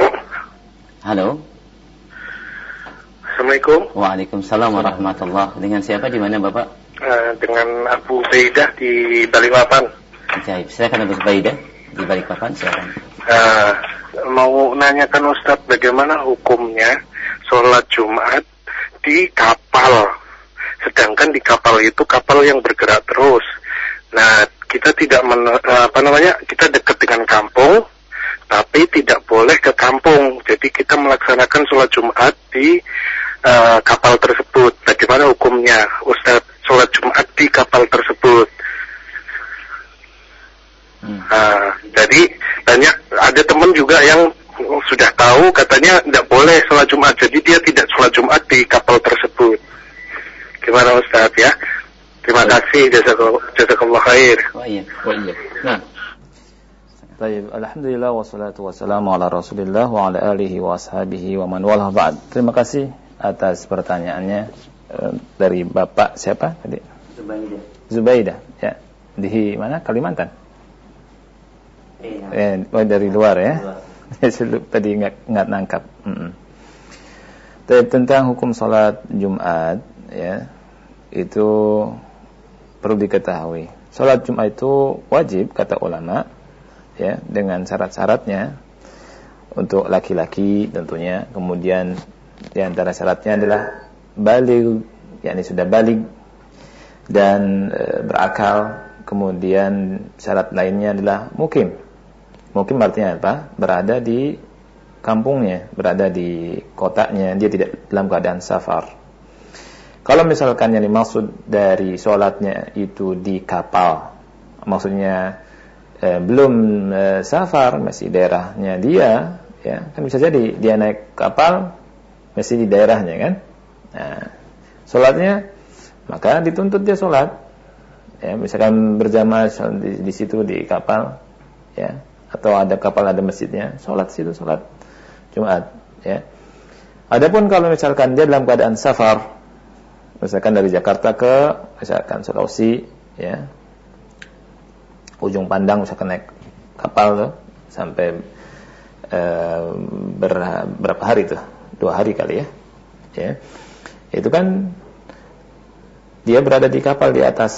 S2: Halo.
S3: Assalamualaikum.
S2: Waalaikumsalam warahmatullahi. Dengan siapa, di mana Bapak?
S3: Uh, dengan Abu Baidah di Balikpapan.
S2: Baik, silakan Abu Baidah di Balikpapan, silakan.
S3: Uh, mau nanyakan Ustaz, bagaimana hukumnya sholat Jumat di kapal? Sedangkan di kapal itu kapal yang bergerak terus. Nah, kita tidak men, apa namanya? Kita dekat dengan kampung, tapi tidak boleh ke kampung. Jadi kita melaksanakan sholat Jumat di uh, kapal tersebut. Bagaimana hukumnya, Ustaz, sholat Jumat di kapal tersebut?
S2: Hmm.
S3: Nah, jadi banyak ada teman juga yang sudah tahu katanya tidak boleh sholat Jumat, jadi dia tidak sholat Jumat di kapal tersebut. Gimana Ustaz ya? Terima kasih, jazakallah khair.
S1: Oh iya, oh iya. Nah, baik, alhamdulillah wassalatu wassalamu ala Rasulillah wa ala alihi wa ashabihi wa man walah ba'd. Terima kasih atas pertanyaannya dari Bapak siapa tadi?
S2: Zubaidah.
S1: Zubaidah, ya. Di mana? Kalimantan.
S2: Iya.
S1: Eh, oh, dari luar ya. Tadi nggak nggak nangkap. Mm-mm. Tentang hukum salat Jumat, ya, itu perlu diketahui. Salat Jumat itu wajib kata ulama, ya, dengan syarat-syaratnya untuk laki-laki tentunya. Kemudian di antara syaratnya adalah baligh, yakni sudah baligh dan e, berakal. Kemudian syarat lainnya adalah mukim. Mukim artinya apa? Berada di kampungnya, berada di kotanya, dia tidak dalam keadaan safar. Kalau misalkan yang dimaksud dari sholatnya itu di kapal, maksudnya eh, belum eh, safar, masih daerahnya dia, ya kan bisa jadi dia naik kapal masih di daerahnya kan. Nah, sholatnya maka dituntut dia sholat, ya misalkan berjamaah di, di situ di kapal, ya. Atau ada kapal ada masjidnya, sholat situ sholat Jumat, ya. Adapun kalau misalkan dia dalam keadaan safar, misalkan dari Jakarta ke misalkan Sulawesi, ya, ujung pandang misalkan naik kapal tuh sampai e, ber, berapa hari tuh, dua hari kali ya, ya, itu kan dia berada di kapal, di atas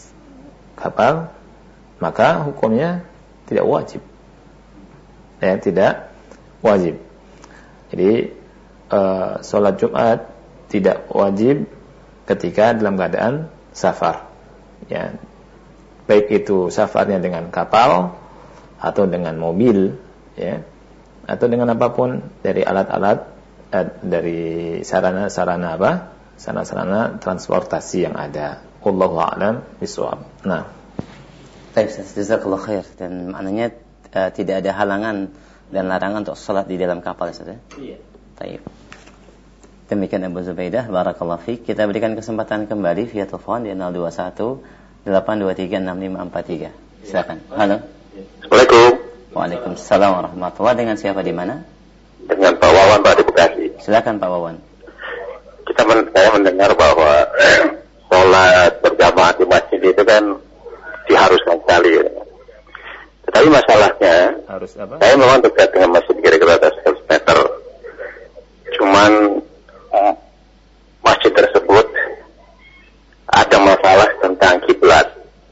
S1: kapal, maka hukumnya tidak wajib. Ya, tidak wajib. Jadi uh, sholat Jumat tidak wajib ketika dalam keadaan safar. Ya, baik itu safarnya dengan kapal atau dengan mobil, ya, atau dengan apapun dari alat-alat eh, dari sarana-sarana apa? Sarana-sarana transportasi yang ada. Wallahu a'lam bishawab. Nah,
S2: baik, jazakallahu khair. Dan maknanya Uh, tidak ada halangan dan larangan untuk sholat di dalam kapal, Ustaz. Iya. Baik. Demikian Abu Zubaidah, barakallahu fiik. Kita berikan kesempatan kembali via telepon di nol dua satu delapan dua tiga enam lima empat tiga. Silakan. Halo.
S3: Assalamualaikum.
S2: Waalaikumsalam warahmatullahi. Dengan siapa di mana?
S3: Dengan Pak Wawan, Pak, di Bekasi.
S2: Silakan Pak Wawan.
S3: Kita men- saya mendengar bahwa eh, sholat berjamaah di masjid itu kan diharuskan sekali, ya. Tapi masalahnya,
S1: harus apa?
S3: Saya memang dekat dengan masjid kira-kira atas seratus meter. Cuman eh, masjid tersebut ada masalah tentang kiblat.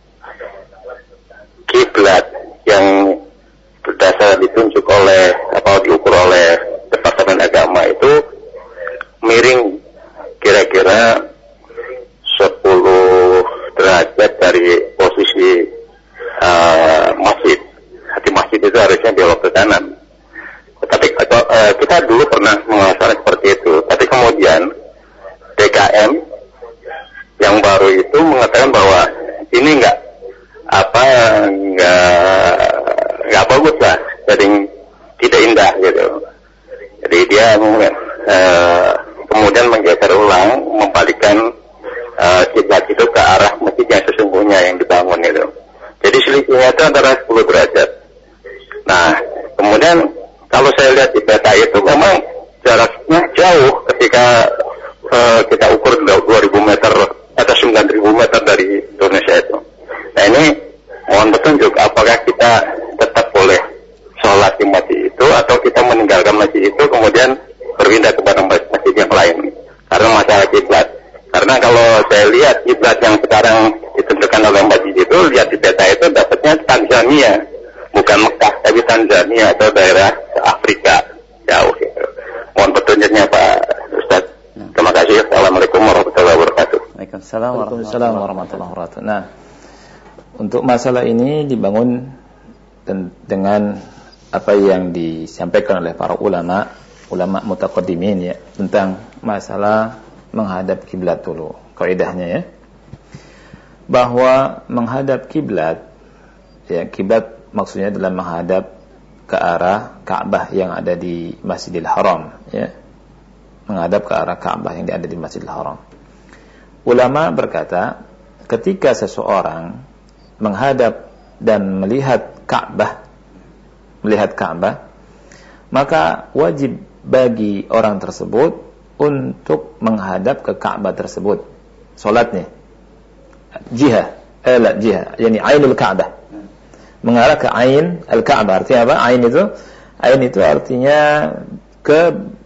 S3: Kiblat yang berdasar ditunjuk oleh atau diukur oleh Departemen Agama itu miring kira-kira sepuluh derajat dari posisi uh, masjid. Hati masjid itu harusnya belok ke kanan. Tapi uh, kita dulu pernah mengalami seperti itu. Tapi kemudian D K M yang baru itu mengatakan bahwa ini enggak apa enggak enggak bagus lah, jadi tidak indah gitu. Jadi dia uh, kemudian menggeser ulang, membalikkan kiblat uh, itu ke arah masjid yang sesungguhnya yang dibangun itu. Jadi selisihnya itu antara sepuluh derajat. Nah, kemudian kalau saya lihat di peta itu memang jaraknya jauh ketika uh, kita ukur dua ribu meter atau sembilan ribu meter dari Indonesia itu. Nah ini mohon petunjuk apakah kita tetap boleh sholat di masjid itu atau kita meninggalkan masjid itu kemudian berpindah kepada masjid yang lain karena masalah kiblat. Karena kalau saya lihat kiblat yang sekarang ditentukan oleh masjid itu, lihat di peta itu dapatnya Tanzania, bukan Mekah tapi Tanzania atau daerah Afrika jauh. Gitu. Mohon petunjuknya Pak Ustaz. Terima kasih. Assalamualaikum warahmatullahi wabarakatuh.
S2: Waalaikumsalam
S1: warahmatullahi wabarakatuh. Nah, untuk masalah ini dibangun dengan apa yang disampaikan oleh para ulama, ulama mutaqaddimin ya, tentang masalah menghadap kiblat dulu. Kaidahnya ya, bahwa menghadap kiblat, ya kiblat maksudnya adalah menghadap ke arah Ka'bah yang ada di Masjidil Haram, ya. Menghadap ke arah Ka'bah yang ada di Masjidil Haram. Ulama berkata, ketika seseorang menghadap dan melihat Ka'bah, melihat Ka'bah, maka wajib bagi orang tersebut untuk menghadap ke Ka'bah tersebut, solatnya jihah, eh la jihah, yani ainul Ka'bah, mengarah ke ain al-Ka'bah. Artinya apa? Ain itu, ain itu artinya ke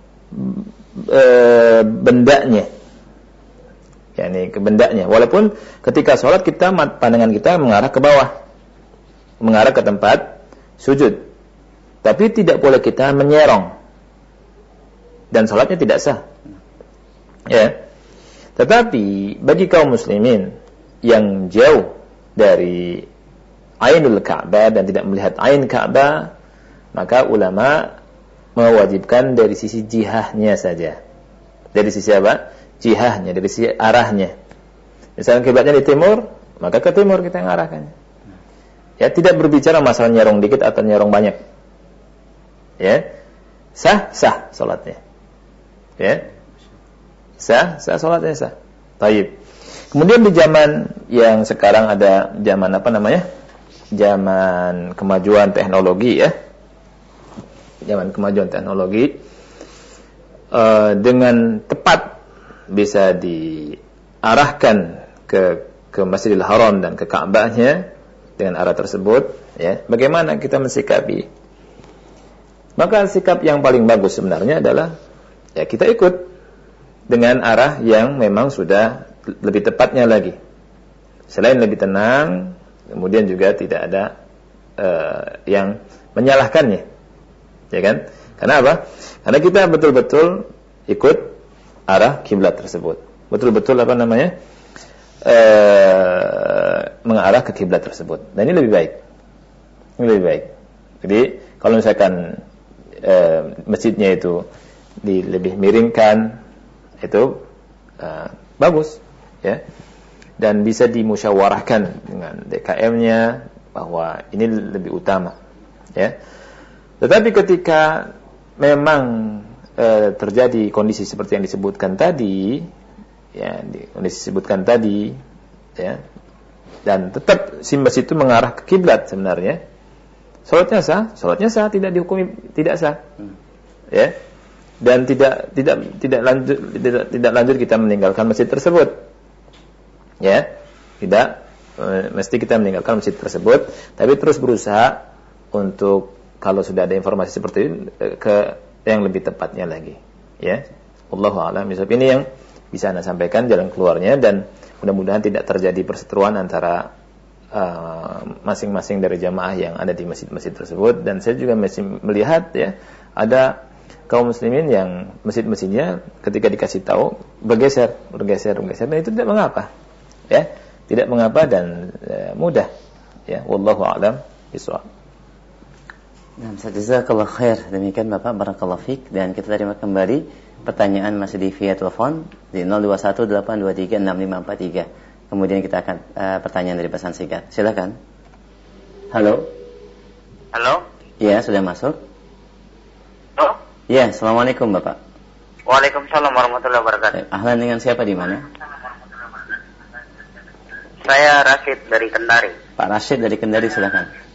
S1: e, bendanya, yani ke bendanya. Walaupun ketika solat kita pandangan kita mengarah ke bawah, mengarah ke tempat sujud, tapi tidak boleh kita menyerong dan solatnya tidak sah. Ya. Tetapi bagi kaum muslimin yang jauh dari ainul Ka'bah dan tidak melihat ain Ka'bah, maka ulama mewajibkan dari sisi jihahnya saja. Dari sisi apa? Jihahnya, dari sisi arahnya. Misalnya kiblatnya di timur, maka ke timur kita ngarahkannya. Ya, tidak berbicara masalah nyerong dikit atau nyerong banyak. Ya. Sah, sah salatnya. Ya. Sah, sah salatnya sah. Baik. Kemudian di zaman yang sekarang ada zaman apa namanya? Zaman kemajuan teknologi, ya. Zaman kemajuan teknologi uh, dengan tepat bisa diarahkan ke ke Masjidil Haram dan ke Ka'bahnya dengan arah tersebut, ya. Bagaimana kita mensikapi? Maka sikap yang paling bagus sebenarnya adalah ya kita ikut dengan arah yang memang sudah lebih tepatnya lagi. Selain lebih tenang, kemudian juga tidak ada uh, yang menyalahkannya, ya kan? Karena apa? Karena kita betul-betul ikut arah kiblat tersebut, betul-betul apa namanya uh, mengarah ke kiblat tersebut. Dan ini lebih baik, ini lebih baik. Jadi kalau misalkan uh, masjidnya itu di lebih miringkan, itu uh, bagus, ya. Dan bisa dimusyawarahkan dengan D K M-nya bahwa ini lebih utama, ya. Tetapi ketika memang e, terjadi kondisi seperti yang disebutkan tadi, ya, di, kondisi disebutkan tadi, ya, dan tetap si masjid itu mengarah ke kiblat sebenarnya, salatnya sah, salatnya sah, tidak dihukumi tidak sah, ya, dan tidak tidak tidak lanjut tidak, tidak lanjut kita meninggalkan masjid tersebut, ya, tidak e, mesti kita meninggalkan masjid tersebut, tapi terus berusaha untuk kalau sudah ada informasi seperti ini ke yang lebih tepatnya lagi, ya. Wallahu a'lam bishawab. Ini yang bisa Anda sampaikan jalan keluarnya, dan mudah-mudahan tidak terjadi perseteruan antara uh, masing-masing dari jamaah yang ada di masjid-masjid tersebut. Dan saya juga masih melihat, ya, ada kaum muslimin yang masjid-masjidnya ketika dikasih tahu bergeser, bergeser, bergeser, dan itu tidak mengapa, ya, tidak mengapa dan uh, mudah, ya. Wallahu a'lam bishawab.
S2: Nah, jazakallah khair. Demikian Bapak, barakallahu fiik. Dan kita terima kembali pertanyaan masih di via telepon di nol dua satu delapan dua tiga enam lima empat tiga. Kemudian kita akan uh, pertanyaan dari pesan singkat. Silakan. Halo.
S4: Halo.
S2: Iya, sudah masuk.
S4: Halo.
S2: Iya, assalamualaikum Bapak.
S4: Waalaikumsalam warahmatullahi wabarakatuh.
S2: Ahlan, dengan siapa di mana?
S4: Saya Rashid dari Kendari.
S2: Pak Rashid dari Kendari, silakan.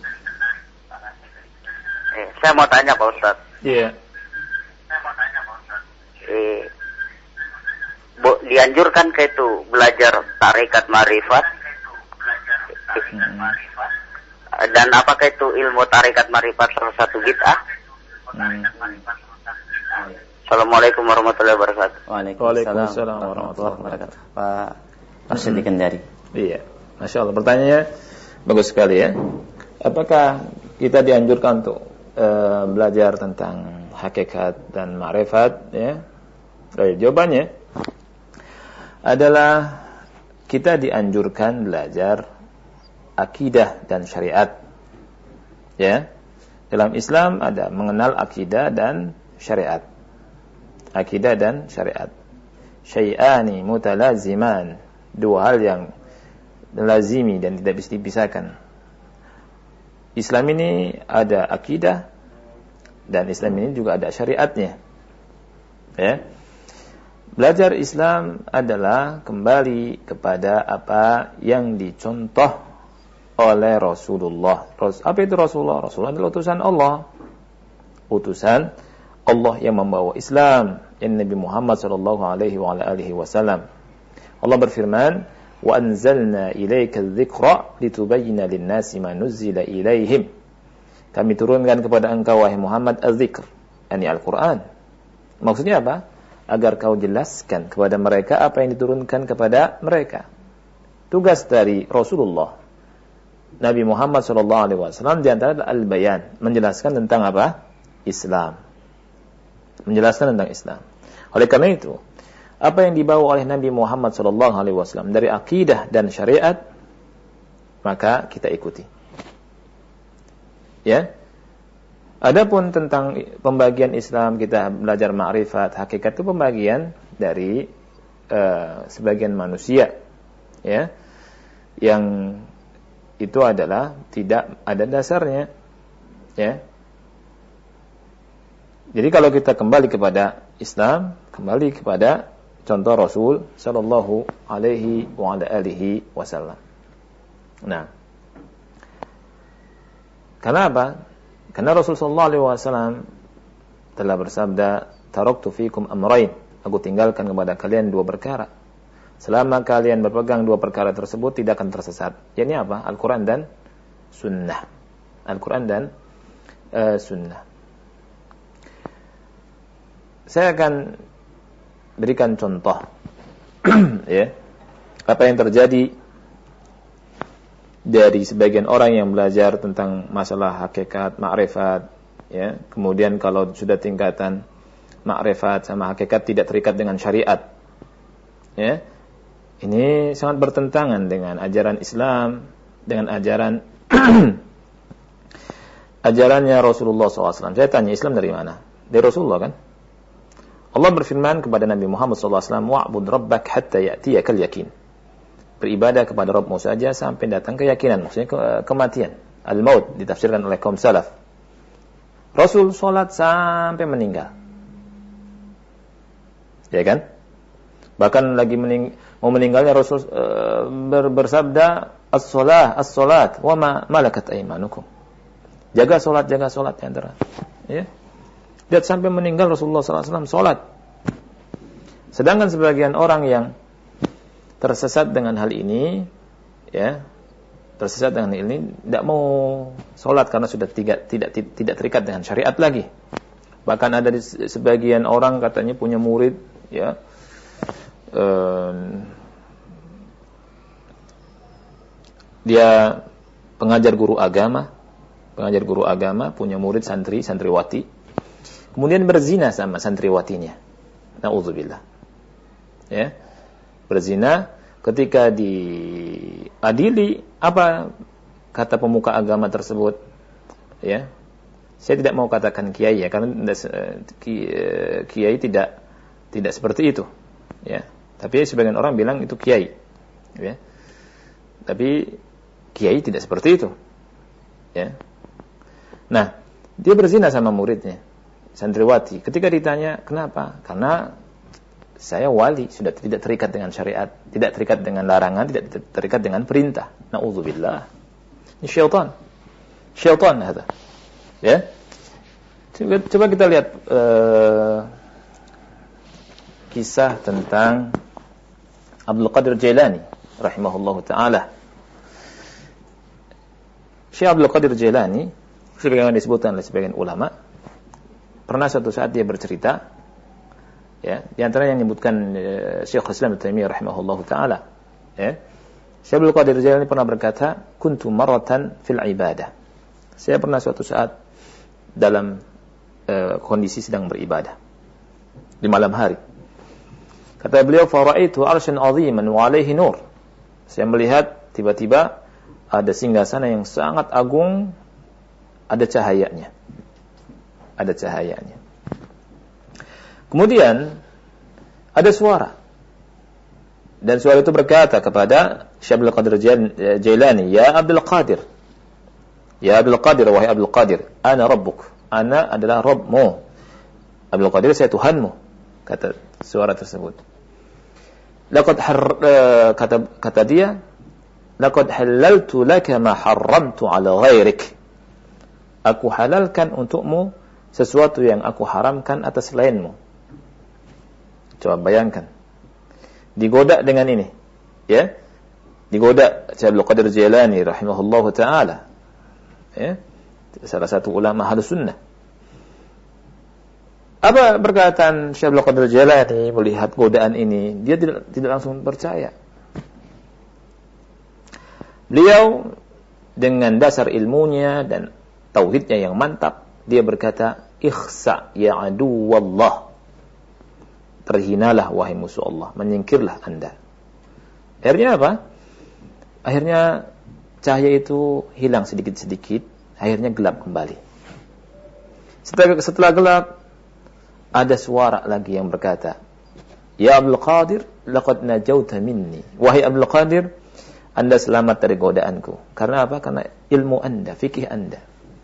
S4: Eh, saya mau tanya Pak Ustaz.
S1: Iya. Yeah.
S4: Saya mau tanya Pak Ustaz. Eh, bu, dianjurkan ke itu belajar tarekat marifat? Hmm. Dan apakah itu ilmu tarekat marifat salah satu bid'ah? Hmm. Assalamualaikum warahmatullahi wabarakatuh.
S2: Waalaikumsalam warahmatullahi wabarakatuh. Pak Rashid di Kendari.
S1: Iya. Masya Allah, pertanyaannya bagus sekali, ya. Apakah kita dianjurkan untuk Uh, belajar tentang hakikat dan ma'rifat, ya? Dari jawabannya adalah kita dianjurkan belajar akidah dan syariat, ya. Dalam Islam ada mengenal akidah dan syariat. Akidah dan syariat. Syai'ani mutalaziman, dua hal yang lazimi dan tidak bisa dipisahkan. Islam ini ada akidah dan Islam ini juga ada syariatnya. Ya. Belajar Islam adalah kembali kepada apa yang dicontoh oleh Rasulullah. Apa itu Rasulullah? Rasulullah adalah utusan Allah. Utusan Allah yang membawa Islam, yang Nabi Muhammad sallallahu alaihi wa alihi wasallam. Allah berfirman, "Wa anzalna ilaika adh-dhikra litubayyana lin-nasi ma nuzzila ilaihim." Kami turunkan kepada engkau wahai Muhammad adz-dzikr, yakni Al-Qur'an. Maksudnya apa? Agar kau jelaskan kepada mereka apa yang diturunkan kepada mereka. Tugas dari Rasulullah Nabi Muhammad sallallahu alaihi wasallam di antara al-bayan, menjelaskan tentang apa? Islam. Menjelaskan tentang Islam. Oleh karena itu, apa yang dibawa oleh Nabi Muhammad sallallahu alaihi wasallam dari akidah dan syariat, maka kita ikuti. Ya. Adapun tentang pembagian Islam, kita belajar ma'rifat, hakikat itu pembagian dari uh, sebagian manusia, ya, yang itu adalah tidak ada dasarnya, ya. Jadi kalau kita kembali kepada Islam, kembali kepada contoh Rasul sallallahu alaihi wa ala alihi wasallam. Nah, karena apa? Karena Rasul sallallahu alaihi wasallam telah bersabda, "Taraktu fikum amrayn." Aku tinggalkan kepada kalian dua perkara. Selama kalian berpegang dua perkara tersebut tidak akan tersesat. Ini apa? Al-Qur'an dan Sunnah. Al-Qur'an dan uh, Sunnah. Saya akan berikan contoh, ya, apa yang terjadi dari sebagian orang yang belajar tentang masalah hakikat, ma'rifat, ya. Kemudian kalau sudah tingkatan ma'rifat sama hakikat tidak terikat dengan syariat, ya. Ini sangat bertentangan dengan ajaran Islam, dengan ajaran ajarannya Rasulullah shallallahu alaihi wasallam. Saya tanya, Islam dari mana? Dari Rasulullah, kan? Allah berfirman kepada Nabi Muhammad shallallahu alaihi wasallam, "Wa'bud rabbak hatta ya'tiyakal yakin." Beribadah kepada Rabbmu saja sampai datang keyakinan, maksudnya ke, kematian. Al-maut ditafsirkan oleh kaum salaf. Rasul sholat sampai meninggal, ya kan? Bahkan lagi mening, mau meninggalnya Rasul uh, ber, bersabda, "As-sholah, as-sholat, wa ma malakat aymanukum." Jaga sholat, jaga sholat ya antara. Ya. Lihat sampai meninggal Rasulullah shallallahu alaihi wasallam sholat. Sedangkan sebagian orang yang tersesat dengan hal ini, ya, tersesat dengan hal ini, tidak mau sholat karena sudah tidak tidak tidak terikat dengan syariat lagi. Bahkan ada di sebagian orang katanya punya murid, ya, eh, dia pengajar guru agama, pengajar guru agama punya murid santri santriwati, kemudian berzina sama santriwatinya. Nauzubillah, ya. Berzina, ketika diadili, apa kata pemuka agama tersebut? Ya, saya tidak mau katakan kiai ya, karena kiai tidak tidak seperti itu. Ya, tapi sebagian orang bilang itu kiai. Ya, tapi kiai tidak seperti itu. Ya, nah dia berzina sama muridnya, santriwati. Ketika ditanya kenapa? Karena saya wali, sudah tidak terikat dengan syariat, tidak terikat dengan larangan, tidak terikat dengan perintah. Na'udzubillah. Ini syaitan. Syaitan ada. Ya. Coba, coba kita lihat uh, kisah tentang Abdul Qadir Jailani rahimahullahu taala. Syekh Abdul Qadir Jailani, sebagaimana disebutkan oleh sebagian ulama, pernah suatu saat dia bercerita, ya, di antara yang menyebutkan uh, Syekh Islam Ibnu Taimiyah rahimahullahu taala, ya. Syekh Abdul Qadir Jailani pernah berkata, "Kuntu maratan fil ibadah." Saya pernah suatu saat dalam uh, kondisi sedang beribadah di malam hari. Kata beliau, "Fara'aitu 'arsyan 'aziman wa 'alaihi nur." Saya melihat tiba-tiba ada singgasana yang sangat agung, ada cahayanya. Ada cahayanya. Kemudian ada suara, dan suara itu berkata kepada Syekh Abdul Qadir Jailani, "Ya Abdul Qadir, Ya Abdul Qadir, wahai Abdul Qadir, ana rabbuk. Ana adalah Rabbmu. Abdul Qadir, saya Tuhanmu. Kata suara tersebut. Laqad har, uh, kata kata dia, laqad halaltu laka ma harramtu ala ghairik. Aku halalkan untukmu sesuatu yang aku haramkan atas selainmu. Coba bayangkan. Digoda dengan ini. Ya. Digoda Syekh Abdul Qadir Jailani rahimahullahu taala. Ya. Salah satu ulama Ahlus Sunnah. Apa perkataan Syekh Abdul Qadir Jailani melihat godaan ini? Dia tidak tidak langsung percaya. Beliau dengan dasar ilmunya dan tauhidnya yang mantap, dia berkata, "Ikhsa ya aduwallah." Terhinalah wahai musuh Allah, menyingkirlah Anda. Akhirnya apa? Akhirnya cahaya itu hilang sedikit-sedikit, akhirnya gelap kembali. Setelah, setelah gelap, ada suara lagi yang berkata, "Ya Abdul Qadir, laqad najauta minni." Wahai Abdul Qadir, Anda selamat dari godaanku. Karena apa? Karena ilmu Anda, fikih Anda.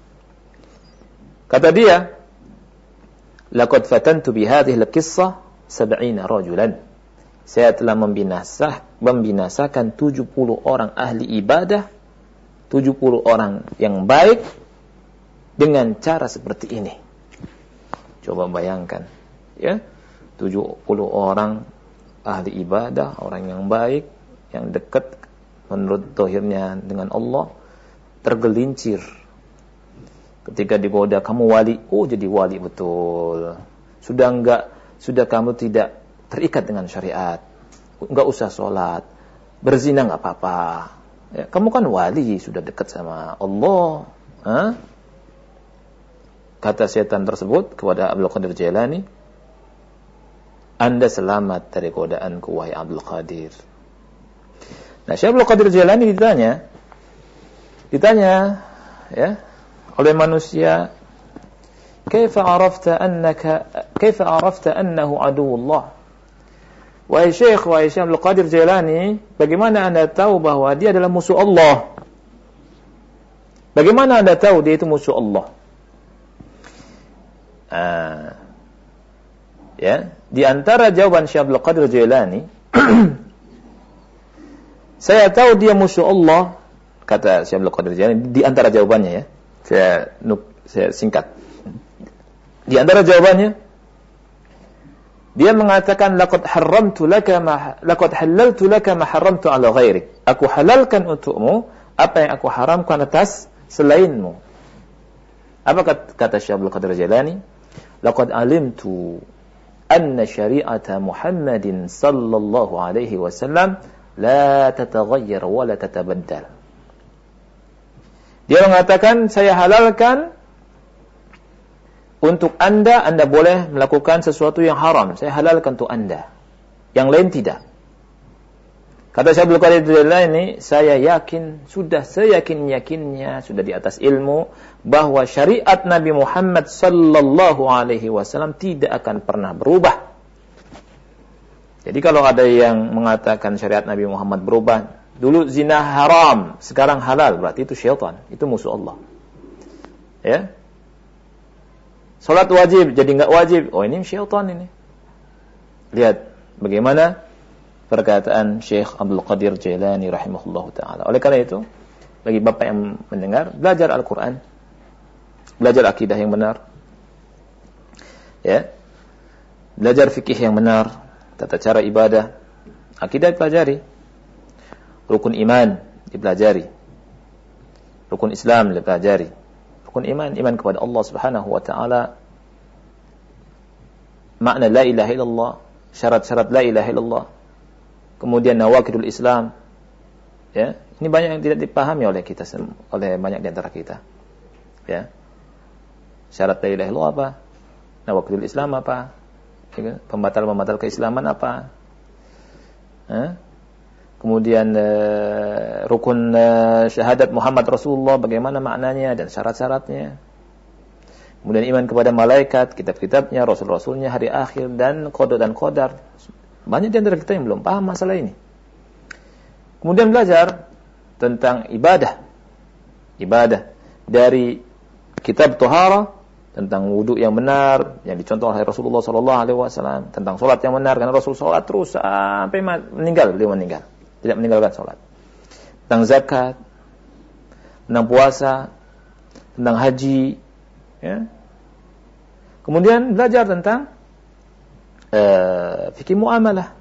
S1: Kata dia, "Laqad fatantu bihadhihi al-qissah sab'ina rajulan." Saya telah membinasah, membinasakan tujuh puluh orang ahli ibadah, tujuh puluh orang yang baik dengan cara seperti ini. Coba bayangkan, ya, tujuh puluh orang ahli ibadah, orang yang baik, yang dekat menurut zahirnya dengan Allah, tergelincir ketika digoda, "Kamu wali." Oh, jadi wali betul. Sudah enggak, sudah kamu tidak terikat dengan syariat. Enggak usah sholat. Berzina enggak apa-apa. Ya, kamu kan wali, sudah dekat sama Allah. Hah? Kata setan tersebut kepada Abdul Qadir Jailani, "Anda selamat dari godaanku, wahai Abdul Qadir." Nah, Syekh Abdul Qadir Jailani ditanya, ditanya, ya, oleh manusia, "Kaifa arafta annaka kaifa arafta annahu aduwwullah?" Wahai Syekh, wahai Syekh Abdul Qadir Jailani, bagaimana Anda tahu bahwa dia adalah musuh Allah? Bagaimana Anda tahu dia itu musuh Allah? Ah, ya, di antara jawaban Syekh Abdul Qadir Jailani, saya tahu dia musuh Allah, kata Syekh Abdul Qadir Jailani, di antara jawabannya, ya. Saya nuk, saya singkat. Di antara jawabannya, dia mengatakan, "Laqad haramtu laka ma laqad halaltu laka ma haramtu ala ghairik." Aku halalkan untukmu apa yang aku haramkan atas selainmu. Apa kata Syekh Abdul Qadir Jailani? "Laqad alimtu anna syari'ata Muhammadin sallallahu alaihi wasallam la tataghayyar wa la tatabaddal." Dia mengatakan, saya halalkan untuk Anda, Anda boleh melakukan sesuatu yang haram. Saya halalkan untuk Anda. Yang lain tidak. Kata Syekh Abdul Qadir Jailani, saya yakin, sudah seyakin-yakinnya, sudah di atas ilmu, bahwa syariat Nabi Muhammad sallallahu alaihi wasallam tidak akan pernah berubah. Jadi kalau ada yang mengatakan syariat Nabi Muhammad berubah, dulu zina haram, sekarang halal, berarti itu syaitan, itu musuh Allah. Ya. Salat wajib jadi enggak wajib, oh ini syaitan ini. Lihat bagaimana perkataan Syekh Abdul Qadir Jailani rahimahullahu taala. Oleh karena itu, bagi Bapak yang mendengar, belajar Al-Qur'an, belajar akidah yang benar. Ya. Belajar fikih yang benar, tata cara ibadah, akidah dipelajari. Rukun iman dipelajari. Rukun Islam dipelajari. Rukun iman, iman kepada Allah Subhanahu wa taala. Makna la ilaha illallah, syarat-syarat la ilaha illallah. Kemudian nawaqidul Islam. Ya, ini banyak yang tidak dipahami oleh kita, oleh banyak di antara kita. Ya. Syarat la ilaha illallah apa? Nawaqidul Islam apa? Pembatal-pembatal keislaman apa? Hah? Kemudian uh, rukun uh, syahadat Muhammad Rasulullah, bagaimana maknanya dan syarat-syaratnya. Kemudian iman kepada malaikat, kitab-kitabnya, rasul-rasulnya, hari akhir, dan qada dan qadar. Banyak di antara kita yang belum paham masalah ini. Kemudian belajar tentang ibadah. Ibadah. dari kitab Thahara tentang wudu yang benar yang dicontoh oleh Rasulullah sallallahu alaihi wasallam, tentang salat yang benar karena Rasul salat terus sampai meninggal, beliau meninggal, tidak meninggalkan salat. Tentang zakat, tentang puasa, tentang haji, ya. Kemudian belajar tentang uh, fikih muamalah,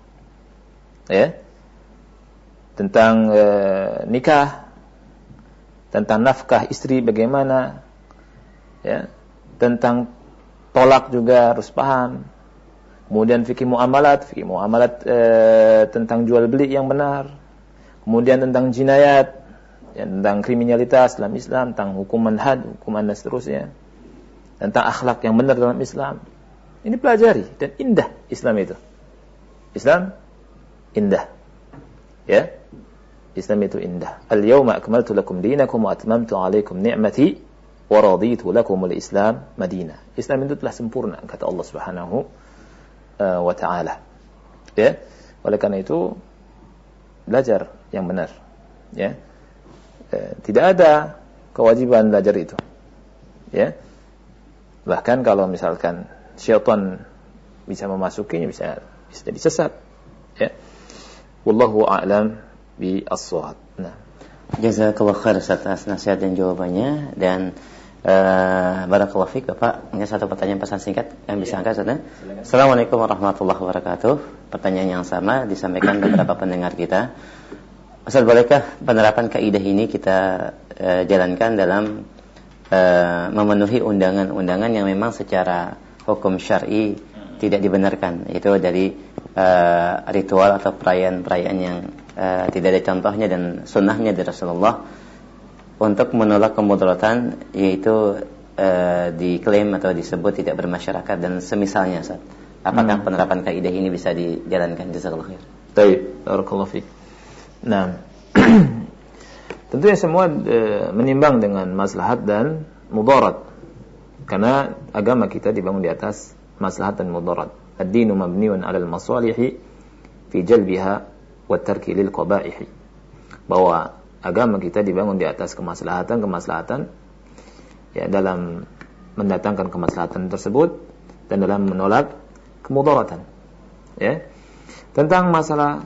S1: ya, tentang uh, nikah, tentang nafkah istri bagaimana, ya, tentang tolak juga harus paham. Kemudian fikih muamalat, fikih muamalat uh, tentang jual beli yang benar. Kemudian tentang jinayat, ya, tentang kriminalitas dalam Islam, tentang hukuman had, hukuman dan seterusnya, tentang akhlak yang benar dalam Islam. Ini pelajari dan indah Islam itu. Islam indah, ya. Islam itu indah. Al-yawma akmaltu lakum dinakum wa atmamtu alaikum ni'mati wa raditu lakumul Islam madina. Islam itu telah sempurna kata Allah Subhanahu uh, wa taala. Ya. Oleh karena itu belajar yang benar, ya. E, tidak ada kewajiban belajar itu, ya. Bahkan kalau misalkan syaitan bisa memasukinya, bisa bisa jadi sesat, ya. Wallahu a'lam bi as-shawab. Nah,
S2: jazakallahu khair atas nasihat dan jawabannya. Dan uh, barakallahu fiik Bapak, ini satu pertanyaan pesan singkat yang bisa angkat Ustaz. Assalamualaikum warahmatullahi wabarakatuh. Pertanyaan yang sama disampaikan beberapa pendengar kita. Ustaz, bolehkah penerapan kaidah ini kita uh, jalankan dalam uh, memenuhi undangan-undangan yang memang secara hukum syar'i tidak dibenarkan, yaitu dari uh, ritual atau perayaan-perayaan yang uh, tidak ada contohnya dan sunnahnya dari Rasulullah, untuk menolak kemudaratan, yaitu uh, diklaim atau disebut tidak bermasyarakat dan semisalnya, Ustaz. Apakah hmm. penerapan kaidah ini bisa dijalankan? Jazakallahu khair.
S1: Baik, barakallahu fiik. Nah, tentunya semua e, menimbang dengan maslahat dan mudarat, karena agama kita dibangun di atas maslahat dan mudarat. Ad-dinu mabniun 'alal masalihi fi jalbiha wa tarki lil qaba'ihi. Bahwa agama kita dibangun di atas kemaslahatan-kemaslahatan, ya, dalam mendatangkan kemaslahatan tersebut dan dalam menolak kemudaratan, ya. Tentang masalah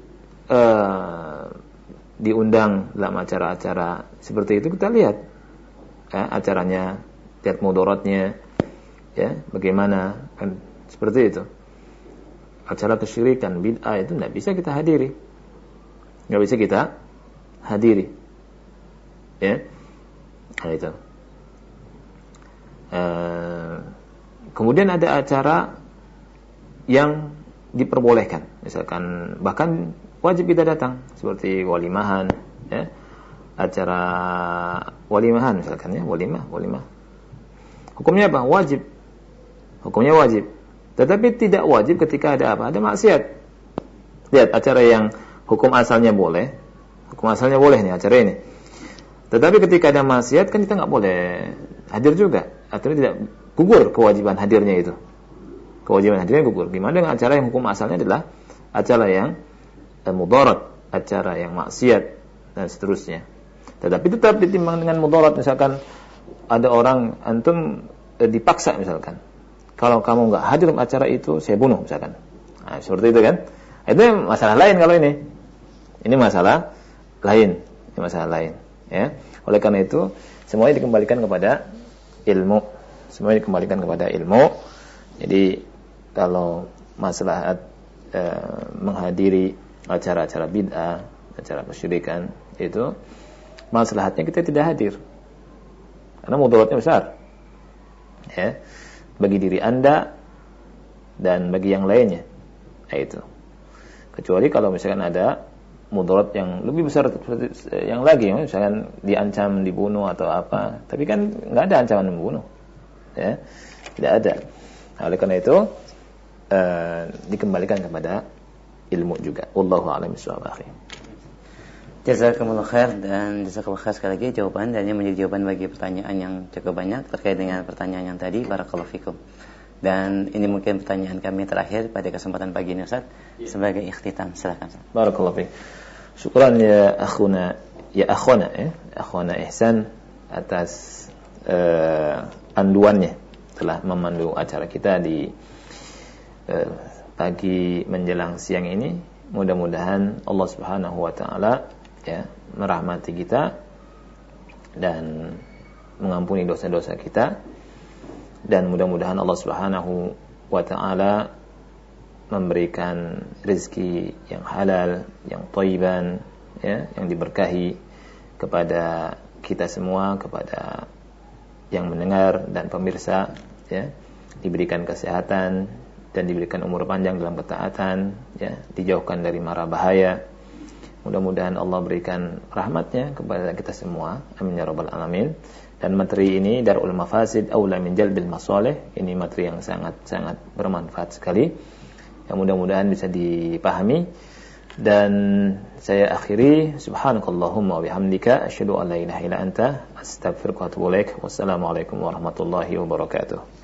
S1: Uh, diundang dalam acara-acara seperti itu, kita lihat, ya, acaranya, lihat mudaratnya, ya, bagaimana, kan seperti itu. Acara kesyirikan, bid'ah itu tidak bisa kita hadiri, nggak bisa kita hadiri, ya. Nah, itu. Uh, kemudian ada acara yang diperbolehkan, misalkan bahkan wajib kita datang, seperti walimahan, ya, acara walimahan misalkan, ya, walimah, walimah. Hukumnya apa? Wajib. Hukumnya wajib. Tetapi tidak wajib ketika ada apa? Ada maksiat. Lihat, acara yang hukum asalnya boleh, hukum asalnya boleh nih acara ini. Tetapi ketika ada maksiat, kan kita nggak boleh hadir juga. Artinya tidak gugur kewajiban hadirnya itu. Kewajiban hadirnya gugur. Gimana dengan acara yang hukum asalnya adalah acara yang mudarat, acara yang maksiat dan seterusnya. Tetapi tetap ditimbang dengan mudarat. Misalkan ada orang, antum eh, dipaksa misalkan, kalau kamu nggak hadir dalam acara itu saya bunuh misalkan. Nah, seperti itu kan. Itu masalah lain kalau ini. Ini masalah lain, ini masalah lain, ya. Oleh karena itu semuanya dikembalikan kepada ilmu. Semuanya dikembalikan kepada ilmu. Jadi kalau masalah eh, menghadiri acara-acara bid'ah, acara kesyirikan, itu maslahatnya kita tidak hadir karena mudaratnya besar, ya, bagi diri Anda dan bagi yang lainnya. Nah, itu. Kecuali kalau misalkan ada mudarat yang lebih besar yang lagi, misalkan diancam dibunuh atau apa, tapi kan nggak ada ancaman membunuh, ya, tidak ada. Nah, oleh karena itu uh, dikembalikan kepada ilmu juga. Wallahu a'lam bishawab. Akhi.
S2: Jazakumullah khair, dan jazakallahu khair sekali lagi jawaban, dan ini menjadi jawaban bagi pertanyaan yang cukup banyak terkait dengan pertanyaan yang tadi. Barakallahu fikum. Dan ini mungkin pertanyaan kami terakhir pada kesempatan pagi ini, Ustaz, sebagai ikhtitam. Silakan, Ustaz.
S1: Barakallahu fik. Syukran ya akhuna, ya akhwana, ya, akhwana Ihsan atas uh, panduannya telah memandu acara kita di uh, pagi menjelang siang ini. Mudah-mudahan Allah Subhanahu wa taala ya merahmati kita dan mengampuni dosa-dosa kita, dan mudah-mudahan Allah Subhanahu wa taala memberikan rezeki yang halal, yang thayyiban, ya, yang diberkahi kepada kita semua, kepada yang mendengar dan pemirsa, ya, diberikan kesehatan dan diberikan umur panjang dalam ketaatan, ya, dijauhkan dari mara bahaya. Mudah-mudahan Allah berikan rahmatnya kepada kita semua. Amin ya rabbal alamin. Dan materi ini Darul Mafasid Aula min Jalbil Masalih, ini materi yang sangat-sangat bermanfaat sekali, yang mudah-mudahan bisa dipahami. Dan saya akhiri, subhanakallahumma wa bihamdika asyhadu an la ilaha illa anta astaghfiruka wa atubu ilaik. Wassalamualaikum warahmatullahi wabarakatuh.